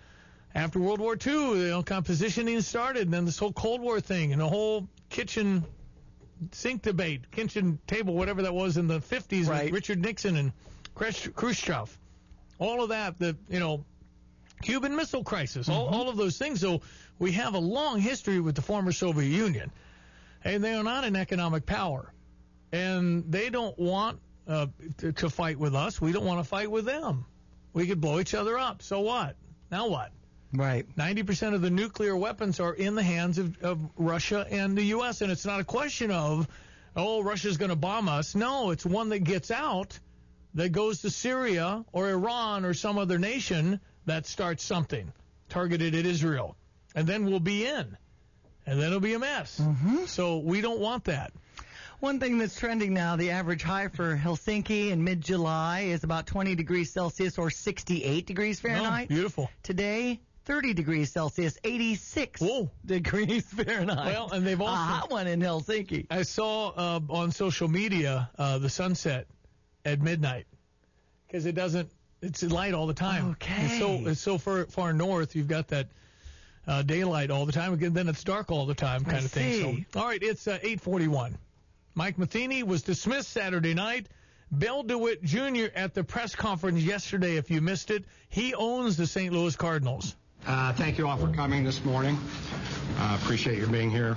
after World War II, kind of positioning started, and then this whole Cold War thing and the whole kitchen sink debate, kitchen table, whatever that was in the 50s with Richard Nixon and Khrushchev. All of that, Cuban Missile Crisis, all of those things. So we have a long history with the former Soviet Union, and they are not an economic power, and they don't want to fight with us. We don't want to fight with them. We could blow each other up. So what? Now what? Right. 90% of the nuclear weapons are in the hands of Russia and the U.S., and it's not a question of, Russia's going to bomb us. No, it's one that gets out, that goes to Syria or Iran or some other nation that starts something targeted at Israel. And then we'll be in. And then it'll be a mess. So we don't want that. One thing that's trending now, the average high for Helsinki in mid-July is about 20 degrees Celsius or 68 degrees Fahrenheit. Oh, beautiful. Today, 30 degrees Celsius, 86 degrees Fahrenheit. Well, and they've also... a hot one in Helsinki. I saw on social media the sunset at midnight because it's light all the time. Okay. It's so far north, you've got that daylight all the time. Again, then it's dark all the time kind of thing. So, all right, it's 8:41. Mike Matheny was dismissed Saturday night. Bill DeWitt Jr. at the press conference yesterday, if you missed it, he owns the St. Louis Cardinals. Thank you all for coming this morning. Appreciate your being here.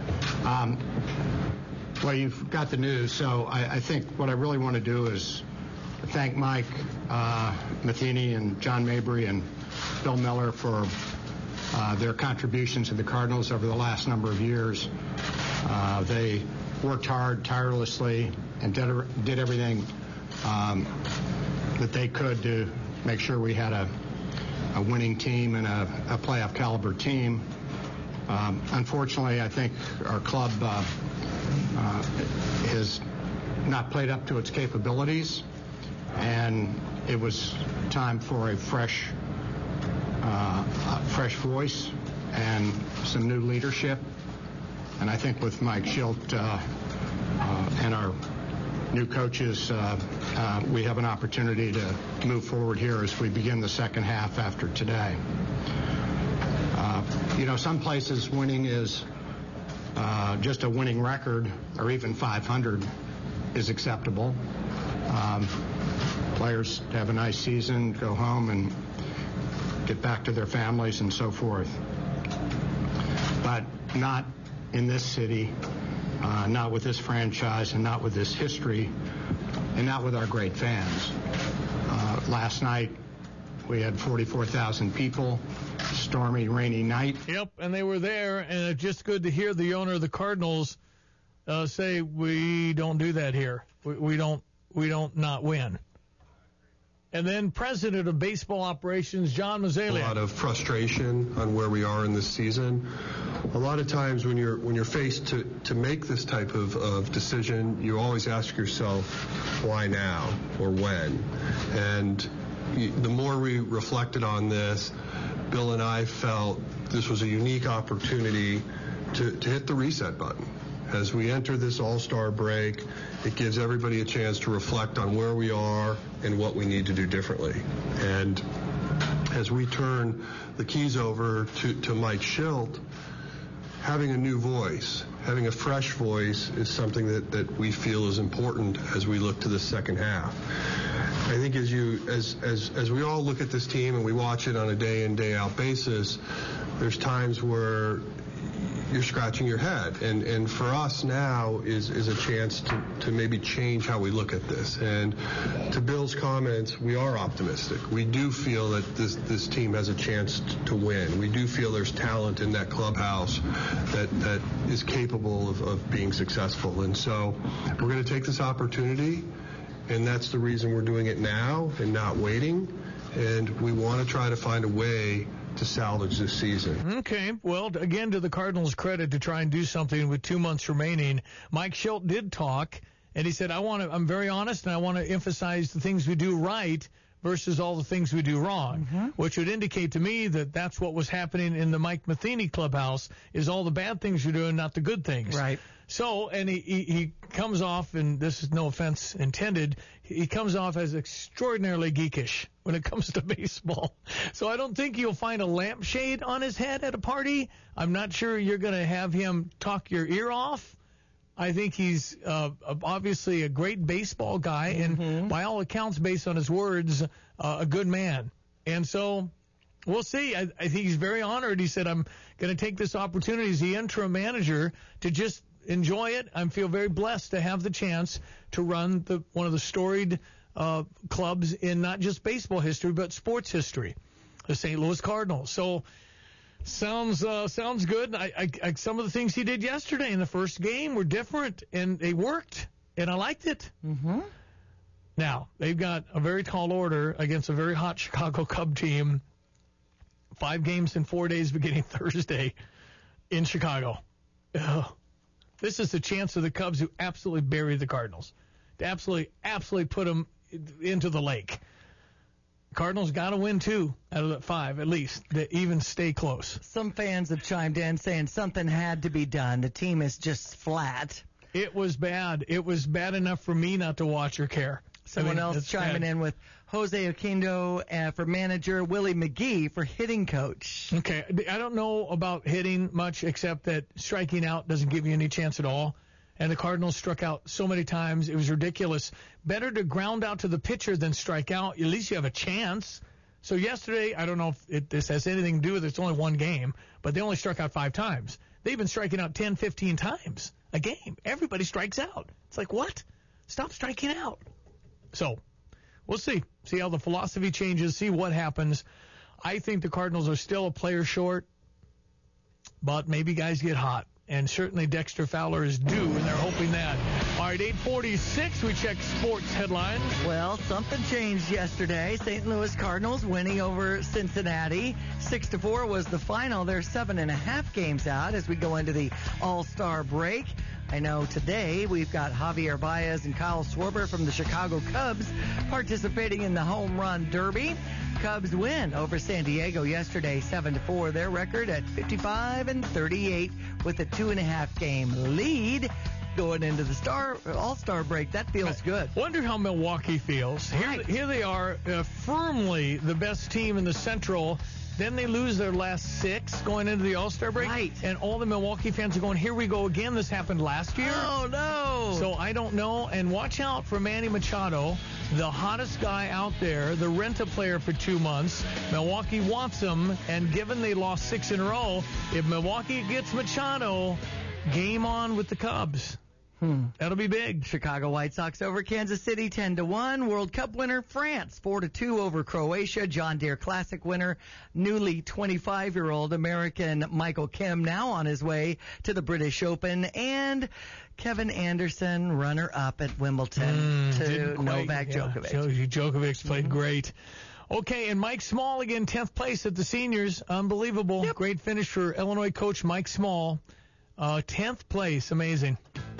Well, you've got the news, so I think what I really want to do is thank Mike Matheny and John Mabry and Bill Miller for their contributions to the Cardinals over the last number of years. They worked hard, tirelessly, and did everything that they could to make sure we had a winning team and a playoff caliber team. Unfortunately, I think our club has not played up to its capabilities, and it was time for a fresh voice and some new leadership. And I think with Mike Schilt and our new coaches, we have an opportunity to move forward here as we begin the second half after today. Some places winning is just a winning record, or even 500 is acceptable. Players have a nice season, go home and get back to their families and so forth. But not in this city, not with this franchise, and not with this history, and not with our great fans. Last night, we had 44,000 people, stormy, rainy night. Yep, and they were there, and it's just good to hear the owner of the Cardinals say, we don't do that here. We don't not win. And then President of Baseball Operations, John Mazzaley. A lot of frustration on where we are in this season. A lot of times when you're faced to make this type of decision, you always ask yourself, why now or when? And the more we reflected on this, Bill and I felt this was a unique opportunity to hit the reset button. As we enter this all-star break, it gives everybody a chance to reflect on where we are and what we need to do differently. And as we turn the keys over to Mike Schilt, having a new voice, having a fresh voice is something that we feel is important as we look to the second half. I think as we all look at this team and we watch it on a day in, day out basis, there's times where you're scratching your head. And for us now is a chance to maybe change how we look at this. And to Bill's comments, we are optimistic. We do feel that this team has a chance to win. We do feel there's talent in that clubhouse that is capable of being successful. And so we're going to take this opportunity, and that's the reason we're doing it now and not waiting. And we want to try to find a way to salvage this season. Okay, well, again, to the Cardinals' credit to try and do something with 2 months remaining. Mike Schilt did talk, and he said, I'm very honest, and I want to emphasize the things we do right, versus all the things we do wrong, which would indicate to me that that's what was happening in the Mike Matheny clubhouse, is all the bad things you're doing, not the good things. Right. So, and he comes off, and this is no offense intended, he comes off as extraordinarily geekish when it comes to baseball. So I don't think you'll find a lampshade on his head at a party. I'm not sure you're going to have him talk your ear off. I think he's obviously a great baseball guy, and by all accounts, based on his words, a good man. And so we'll see. I think he's very honored. He said, I'm going to take this opportunity as the interim manager to just enjoy it. I feel very blessed to have the chance to run one of the storied clubs in not just baseball history, but sports history, the St. Louis Cardinals. So sounds good. I some of the things he did yesterday in the first game were different, and they worked, and I liked it. Now, they've got a very tall order against a very hot Chicago Cub team. 5 games in 4 days beginning Thursday in Chicago. Ugh. This is the chance of the Cubs who absolutely bury the Cardinals, to absolutely put them into the lake. Cardinals got to win 2 out of the 5, at least, to even stay close. Some fans have chimed in saying something had to be done. The team is just flat. It was bad. It was bad enough for me not to watch or care. Someone else chiming in with Jose Oquendo for manager, Willie McGee for hitting coach. Okay, I don't know about hitting much, except that striking out doesn't give you any chance at all. And the Cardinals struck out so many times, it was ridiculous. Better to ground out to the pitcher than strike out. At least you have a chance. So yesterday, I don't know if this has anything to do with it. It's only one game, but they only struck out 5 times. They've been striking out 10, 15 times a game. Everybody strikes out. It's like, what? Stop striking out. So we'll see how the philosophy changes, see what happens. I think the Cardinals are still a player short, but maybe guys get hot. And certainly Dexter Fowler is due, and they're hoping that. All right, 8:46, we check sports headlines. Well, something changed yesterday. St. Louis Cardinals winning over Cincinnati. 6-4 was the final. They're 7.5 games out as we go into the All-Star break. I know today we've got Javier Baez and Kyle Schwarber from the Chicago Cubs participating in the Home Run Derby. Cubs win over San Diego yesterday, 7-4. Their record at 55-38 with a 2.5 game lead going into the All-Star break. That feels good. Wonder how Milwaukee feels. Here they are, firmly the best team in the Central. Then they lose their last 6 going into the All-Star break. Right. And all the Milwaukee fans are going, here we go again. This happened last year. Oh, no. So I don't know. And watch out for Manny Machado, the hottest guy out there, the rent-a-player for 2 months. Milwaukee wants him, and given they lost 6 in a row, if Milwaukee gets Machado, game on with the Cubs. That'll be big. Chicago White Sox over Kansas City 10-1. World Cup winner France 4-2 over Croatia. John Deere Classic winner, newly 25-year-old American Michael Kim, now on his way to the British Open. And Kevin Anderson, runner-up at Wimbledon to Novak Djokovic. Djokovic played great. Okay, and Mike Small again, 10th place at the seniors. Unbelievable. Yep. Great finish for Illinois coach Mike Small. 10th place. Amazing.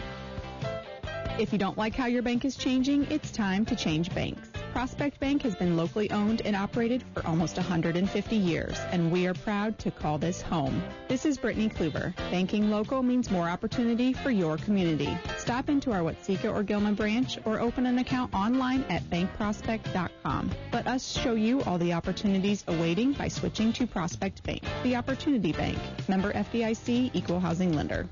If you don't like how your bank is changing, it's time to change banks. Prospect Bank has been locally owned and operated for almost 150 years, and we are proud to call this home. This is Brittany Kluber. Banking local means more opportunity for your community. Stop into our Watseka or Gilman branch or open an account online at bankprospect.com. Let us show you all the opportunities awaiting by switching to Prospect Bank, the Opportunity Bank. Member FDIC, Equal Housing Lender.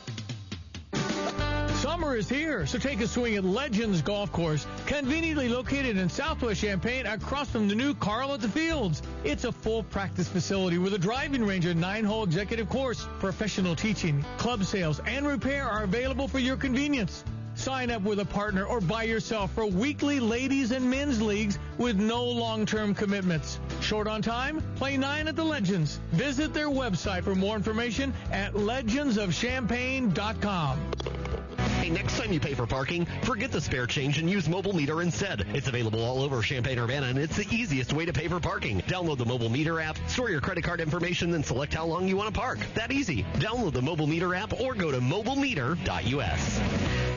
Summer is here, so take a swing at Legends Golf Course, conveniently located in Southwest Champaign across from the new Carl at the Fields. It's a full practice facility with a driving range and 9-hole executive course. Professional teaching, club sales, and repair are available for your convenience. Sign up with a partner or by yourself for weekly ladies and men's leagues with no long-term commitments. Short on time? Play 9 at the Legends. Visit their website for more information at legendsofchampaign.com. Hey, next time you pay for parking, forget the spare change and use Mobile Meter instead. It's available all over Champaign-Urbana, and it's the easiest way to pay for parking. Download the Mobile Meter app, store your credit card information, then select how long you want to park. That easy. Download the Mobile Meter app or go to mobilemeter.us.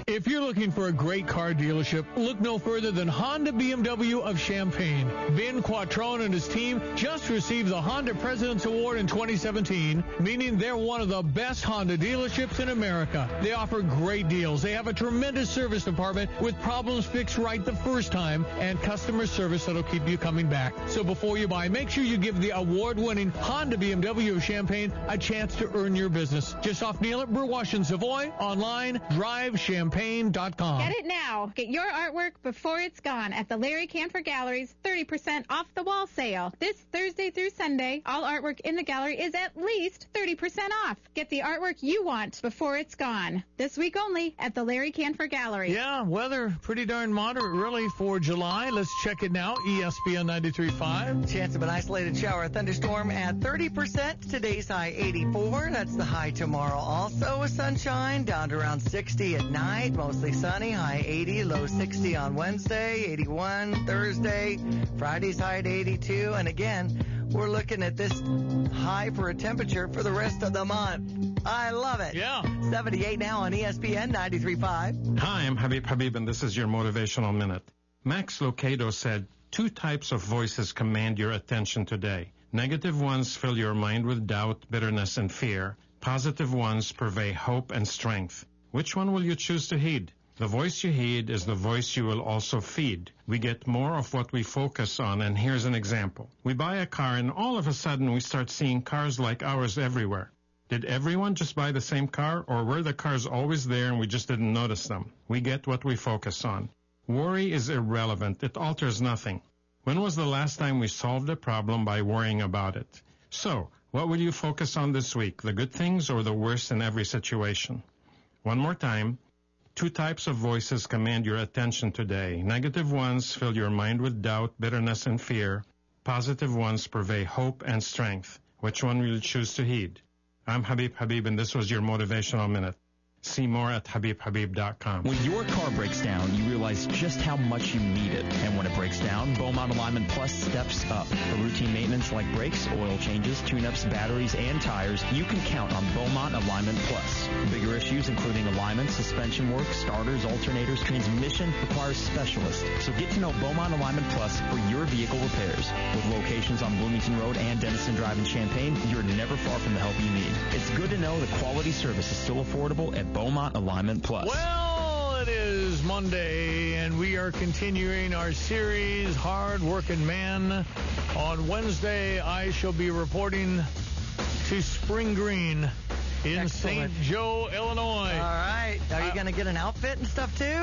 If you're looking for a great car dealership, look no further than Honda BMW of Champaign. Ben Quattrone and his team just received the Honda President's Award in 2017, meaning they're one of the best Honda dealerships in America. They offer great deals. They have a tremendous service department with problems fixed right the first time and customer service that'll keep you coming back. So before you buy, make sure you give the award-winning Honda BMW of Champaign a chance to earn your business. Just off Neal at Burwash and Savoy, online, drivechampaign.com. Get it now. Get your artwork before it's gone at the Larry Canfor Gallery's 30% off the wall sale. This Thursday through Sunday, all artwork in the gallery is at least 30% off. Get the artwork you want before it's gone. This week only at the Larry Canfor Gallery. Yeah, weather pretty darn moderate really for July. Let's check it now. ESPN 93.5. Chance of an isolated shower or thunderstorm at 30%. Today's high 84. That's the high tomorrow. Also with sunshine down to around 60 at night. Mostly sunny. High 80, low 60 on Wednesday. 81 Thursday. Friday's high at 82. And again, we're looking at this high for a temperature for the rest of the month. I love it. Yeah. 78 now on ESPN 93.5. Hi, I'm Habib, and this is your Motivational Minute. Max Lucado said, 2 types of voices command your attention today. Negative ones fill your mind with doubt, bitterness, and fear. Positive ones purvey hope and strength. Which one will you choose to heed? The voice you heed is the voice you will also feed. We get more of what we focus on, and here's an example. We buy a car, and all of a sudden we start seeing cars like ours everywhere. Did everyone just buy the same car, or were the cars always there and we just didn't notice them? We get what we focus on. Worry is irrelevant. It alters nothing. When was the last time we solved a problem by worrying about it? So, what will you focus on this week, the good things or the worst in every situation? One more time. 2 types of voices command your attention today. Negative ones fill your mind with doubt, bitterness, and fear. Positive ones purvey hope and strength. Which one will you choose to heed? I'm Habib, and this was your Motivational Minute. See more at HabibHabib.com. When your car breaks down, you realize just how much you need it. And when it breaks down, Beaumont Alignment Plus steps up. For routine maintenance like brakes, oil changes, tune-ups, batteries, and tires, you can count on Beaumont Alignment Plus. Bigger issues including alignment, suspension work, starters, alternators, transmission requires specialists. So get to know Beaumont Alignment Plus for your vehicle repairs. With locations on Bloomington Road and Denison Drive in Champaign, you're never far from the help you need. It's good to know the quality service is still affordable at Beaumont Alignment Plus. Well, it is Monday, and we are continuing our series, Hard Working Man. On Wednesday, I shall be reporting to Spring Green in St. Joe, Illinois. All right. Are you going to get an outfit and stuff, too?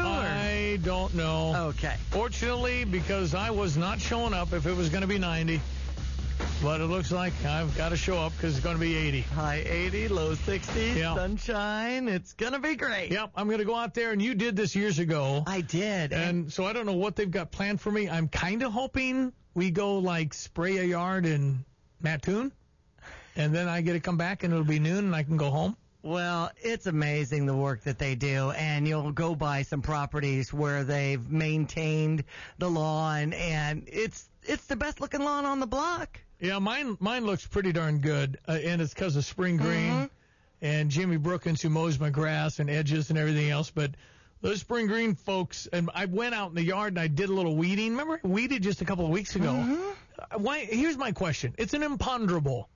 I don't know. Okay. Fortunately, because I was not showing up if it was going to be 90. But it looks like I've got to show up because it's going to be 80. High 80, low 60, yeah. Sunshine. It's going to be great. Yep, I'm going to go out there, and you did this years ago. I did. And so I don't know what they've got planned for me. I'm kind of hoping we go, like, spray a yard in Mattoon, and then I get to come back, and it'll be noon, and I can go home. Well, it's amazing the work that they do, and you'll go by some properties where they've maintained the lawn, and it's the best-looking lawn on the block. Yeah, mine looks pretty darn good, and it's because of Spring Green and Jimmy Brookins, who mows my grass and edges and everything else. But those Spring Green folks, and I went out in the yard and I did a little weeding. Remember, I weeded just a couple of weeks ago. Why? Here's my question. It's an imponderable.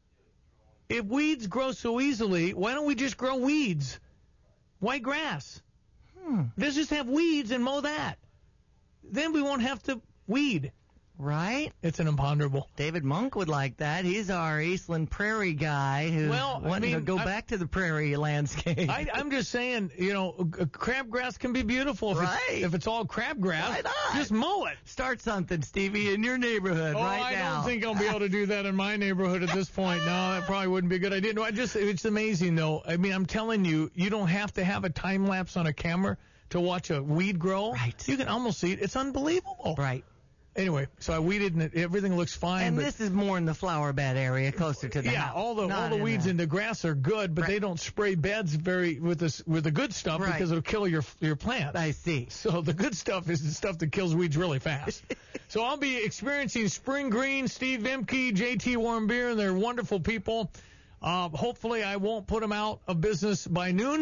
If weeds grow so easily, why don't we just grow weeds? Why grass? Let's just have weeds and mow that. Then we won't have to weed. Right? It's an imponderable. David Monk would like that. He's our Eastland Prairie guy who's wanting to go back to the prairie landscape. I'm just saying, crabgrass can be beautiful if it's all crabgrass. Why not? Just mow it. Start something, Stevie, in your neighborhood now. I don't think I'll be able to do that in my neighborhood at this point. No, that probably wouldn't be a good idea. No, it's amazing, though. I mean, I'm telling you, you don't have to have a time lapse on a camera to watch a weed grow. Right. You can almost see it. It's unbelievable. Right. Anyway, so I weeded and everything looks fine. And this is more in the flower bed area, closer to the house. Yeah, all the weeds in the grass are good, but they don't spray beds with the good stuff because it'll kill your plants. I see. So the good stuff is the stuff that kills weeds really fast. So I'll be experiencing Spring Green, Steve Vemke, JT Warmbier, and they're wonderful people. Hopefully I won't put them out of business by noon.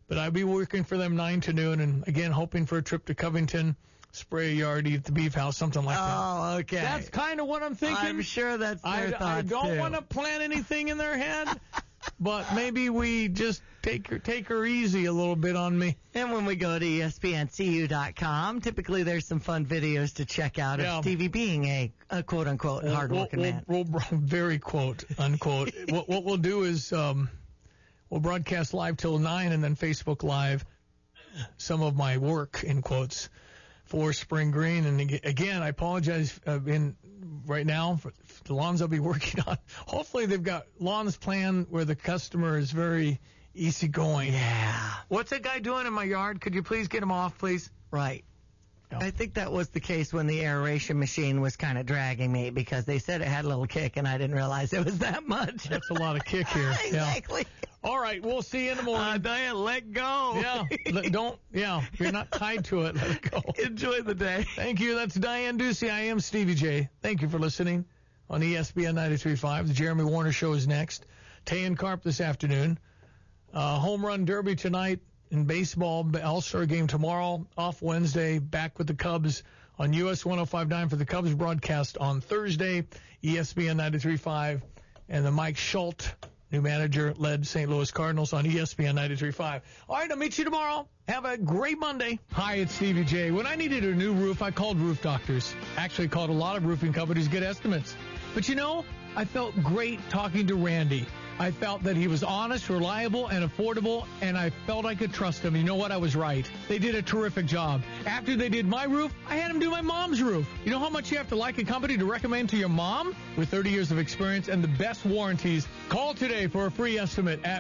But I'll be working for them 9 to noon, and again, hoping for a trip to Covington, spray a yard, eat at the Beef House, something like that. Oh, okay. That's kind of what I'm thinking. I'm sure that's their thoughts, I don't too. want to plant anything in their head, but maybe we just take her easy a little bit on me. And when we go to ESPNCU.com, typically there's some fun videos to check out of Stevie being a quote-unquote hard-working man. We'll very quote-unquote. what we'll do is we'll broadcast live till 9 and then Facebook Live some of my work, in quotes, for Spring Green. And again, I apologize right now for the lawns I'll be working on. Hopefully they've got lawns planned where the customer is very easygoing. Yeah. What's that guy doing in my yard? Could you please get him off, please? Right. No. I think that was the case when the aeration machine was kind of dragging me because they said it had a little kick and I didn't realize it was that much. That's a lot of kick here. Exactly. Yeah. All right, we'll see you in the morning. Diane, let go. Yeah, you're not tied to it. Let it go. Enjoy the day. Thank you. That's Diane Ducey. I am Stevie J. Thank you for listening on ESPN 93.5. The Jeremy Warner Show is next. Tay and Carp this afternoon. Home Run Derby tonight in baseball. All-Star game tomorrow. Off Wednesday. Back with the Cubs on US 105.9 for the Cubs broadcast on Thursday. ESPN 93.5 and the Mike Schultz, new manager, led St. Louis Cardinals on ESPN 93.5. All right, I'll meet you tomorrow. Have a great Monday. Hi, it's Stevie J. When I needed a new roof, I called Roof Doctors. Actually called a lot of roofing companies to get estimates. But I felt great talking to Randy. I felt that he was honest, reliable, and affordable, and I felt I could trust him. You know what? I was right. They did a terrific job. After they did my roof, I had them do my mom's roof. You know how much you have to like a company to recommend to your mom? With 30 years of experience and the best warranties, call today for a free estimate at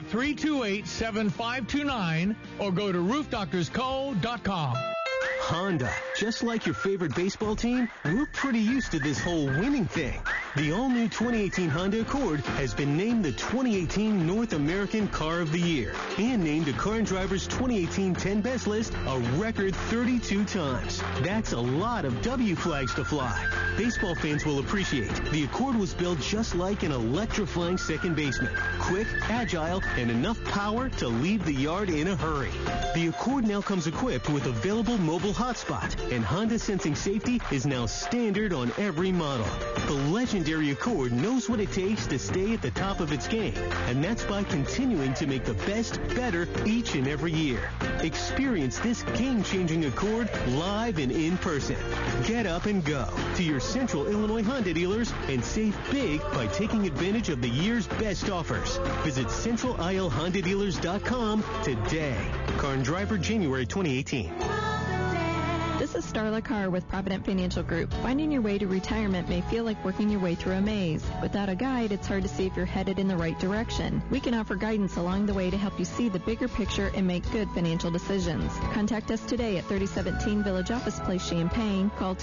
328-7529 or go to roofdoctorsco.com. Honda, just like your favorite baseball team, we're pretty used to this whole winning thing. The all-new 2018 Honda Accord has been named the 2018 North American Car of the Year and named a Car and Driver's 2018 10 Best list a record 32 times. That's a lot of W flags to fly. Baseball fans will appreciate the Accord was built just like an electrifying second baseman. Quick, agile, and enough power to leave the yard in a hurry. The Accord now comes equipped with available mobile hotspot, and Honda Sensing Safety is now standard on every model. The legendary Accord knows what it takes to stay at the top of its game, and that's by continuing to make the best better each and every year. Experience this game-changing Accord live and in person. Get up and go to your Central Illinois Honda dealers and save big by taking advantage of the year's best offers. Visit CentralISleHondaDealers.com today. Car and Driver, January 2018. This is Starla Carr with Provident Financial Group. Finding your way to retirement may feel like working your way through a maze. Without a guide, it's hard to see if you're headed in the right direction. We can offer guidance along the way to help you see the bigger picture and make good financial decisions. Contact us today at 3017 Village Office Place, Champaign. Call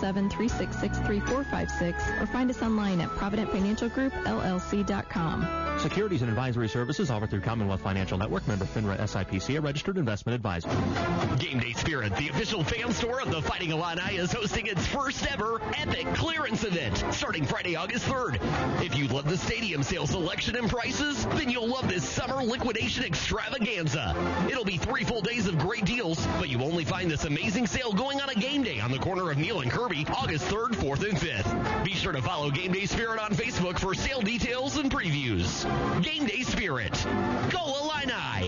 217-366-3456 or find us online at ProvidentFinancialGroupLLC.com. Securities and advisory services offered through Commonwealth Financial Network, member FINRA SIPC, a registered investment advisor. Game Day Spirit, the official fan store of the Fighting Illini, is hosting its first ever epic clearance event starting Friday, August 3rd. If you love the stadium sale selection and prices, then you'll love this summer liquidation extravaganza. It'll be 3 full days of great deals, but you only find this amazing sale going on a game day on the corner of Neal and Kirby, August 3rd, 4th, and 5th. Be sure to follow Game Day Spirit on Facebook for sale details and previews. Game Day Spirit. Go Illini!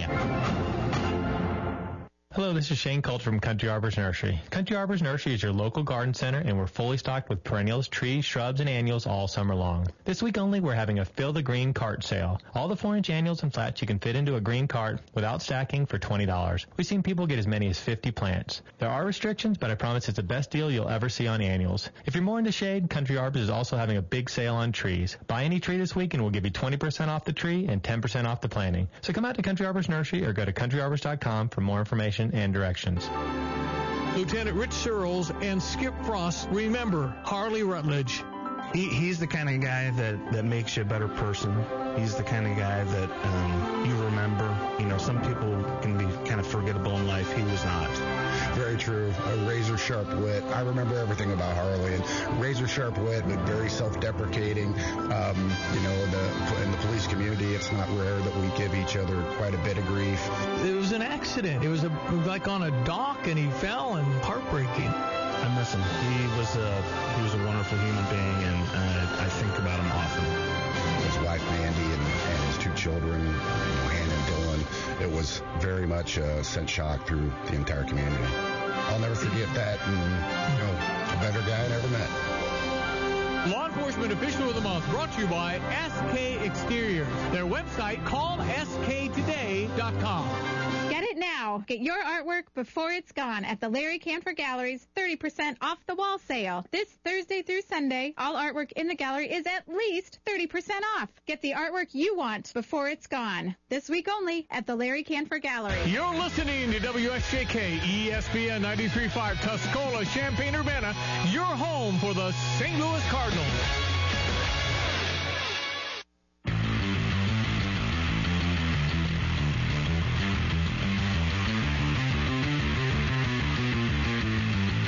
Hello, this is Shane Coulter from Country Arbors Nursery. Country Arbors Nursery is your local garden center, and we're fully stocked with perennials, trees, shrubs, and annuals all summer long. This week only, we're having a Fill the Green cart sale. All the 4-inch annuals and flats you can fit into a green cart without stacking for $20. We've seen people get as many as 50 plants. There are restrictions, but I promise it's the best deal you'll ever see on annuals. If you're more into shade, Country Arbors is also having a big sale on trees. Buy any tree this week and we'll give you 20% off the tree and 10% off the planting. So come out to Country Arbors Nursery or go to countryarbors.com for more information and directions. Lieutenant Rich Searles and Skip Frost remember Harley Rutledge. He's the kind of guy that makes you a better person. He's the kind of guy that you remember. You know, some people can be kind of forgettable in life. He was not. Very true. A razor sharp wit. I remember everything about Harley. And razor sharp wit, but very self-deprecating. You know, in the police community, it's not rare that we give each other quite a bit of grief. It was an accident. It was like on a dock, and he fell, and heartbreaking. I miss him. He was a wonderful human being, and I think about him often. His wife Mandy and his two children, Hannah and Dylan. It was very much sent shock through the entire community. I'll never forget that, and a better guy I never met. Law Enforcement Official of the Month brought to you by SK Exteriors. Their website, callsktoday.com. Get it now. Get your artwork before it's gone at the Larry Canfor Gallery's 30% off the wall sale. This Thursday through Sunday, all artwork in the gallery is at least 30% off. Get the artwork you want before it's gone. This week only at the Larry Canfor Gallery. You're listening to WSJK ESPN 93.5 Tuscola, Champaign-Urbana, your home for the St. Louis Cardinals.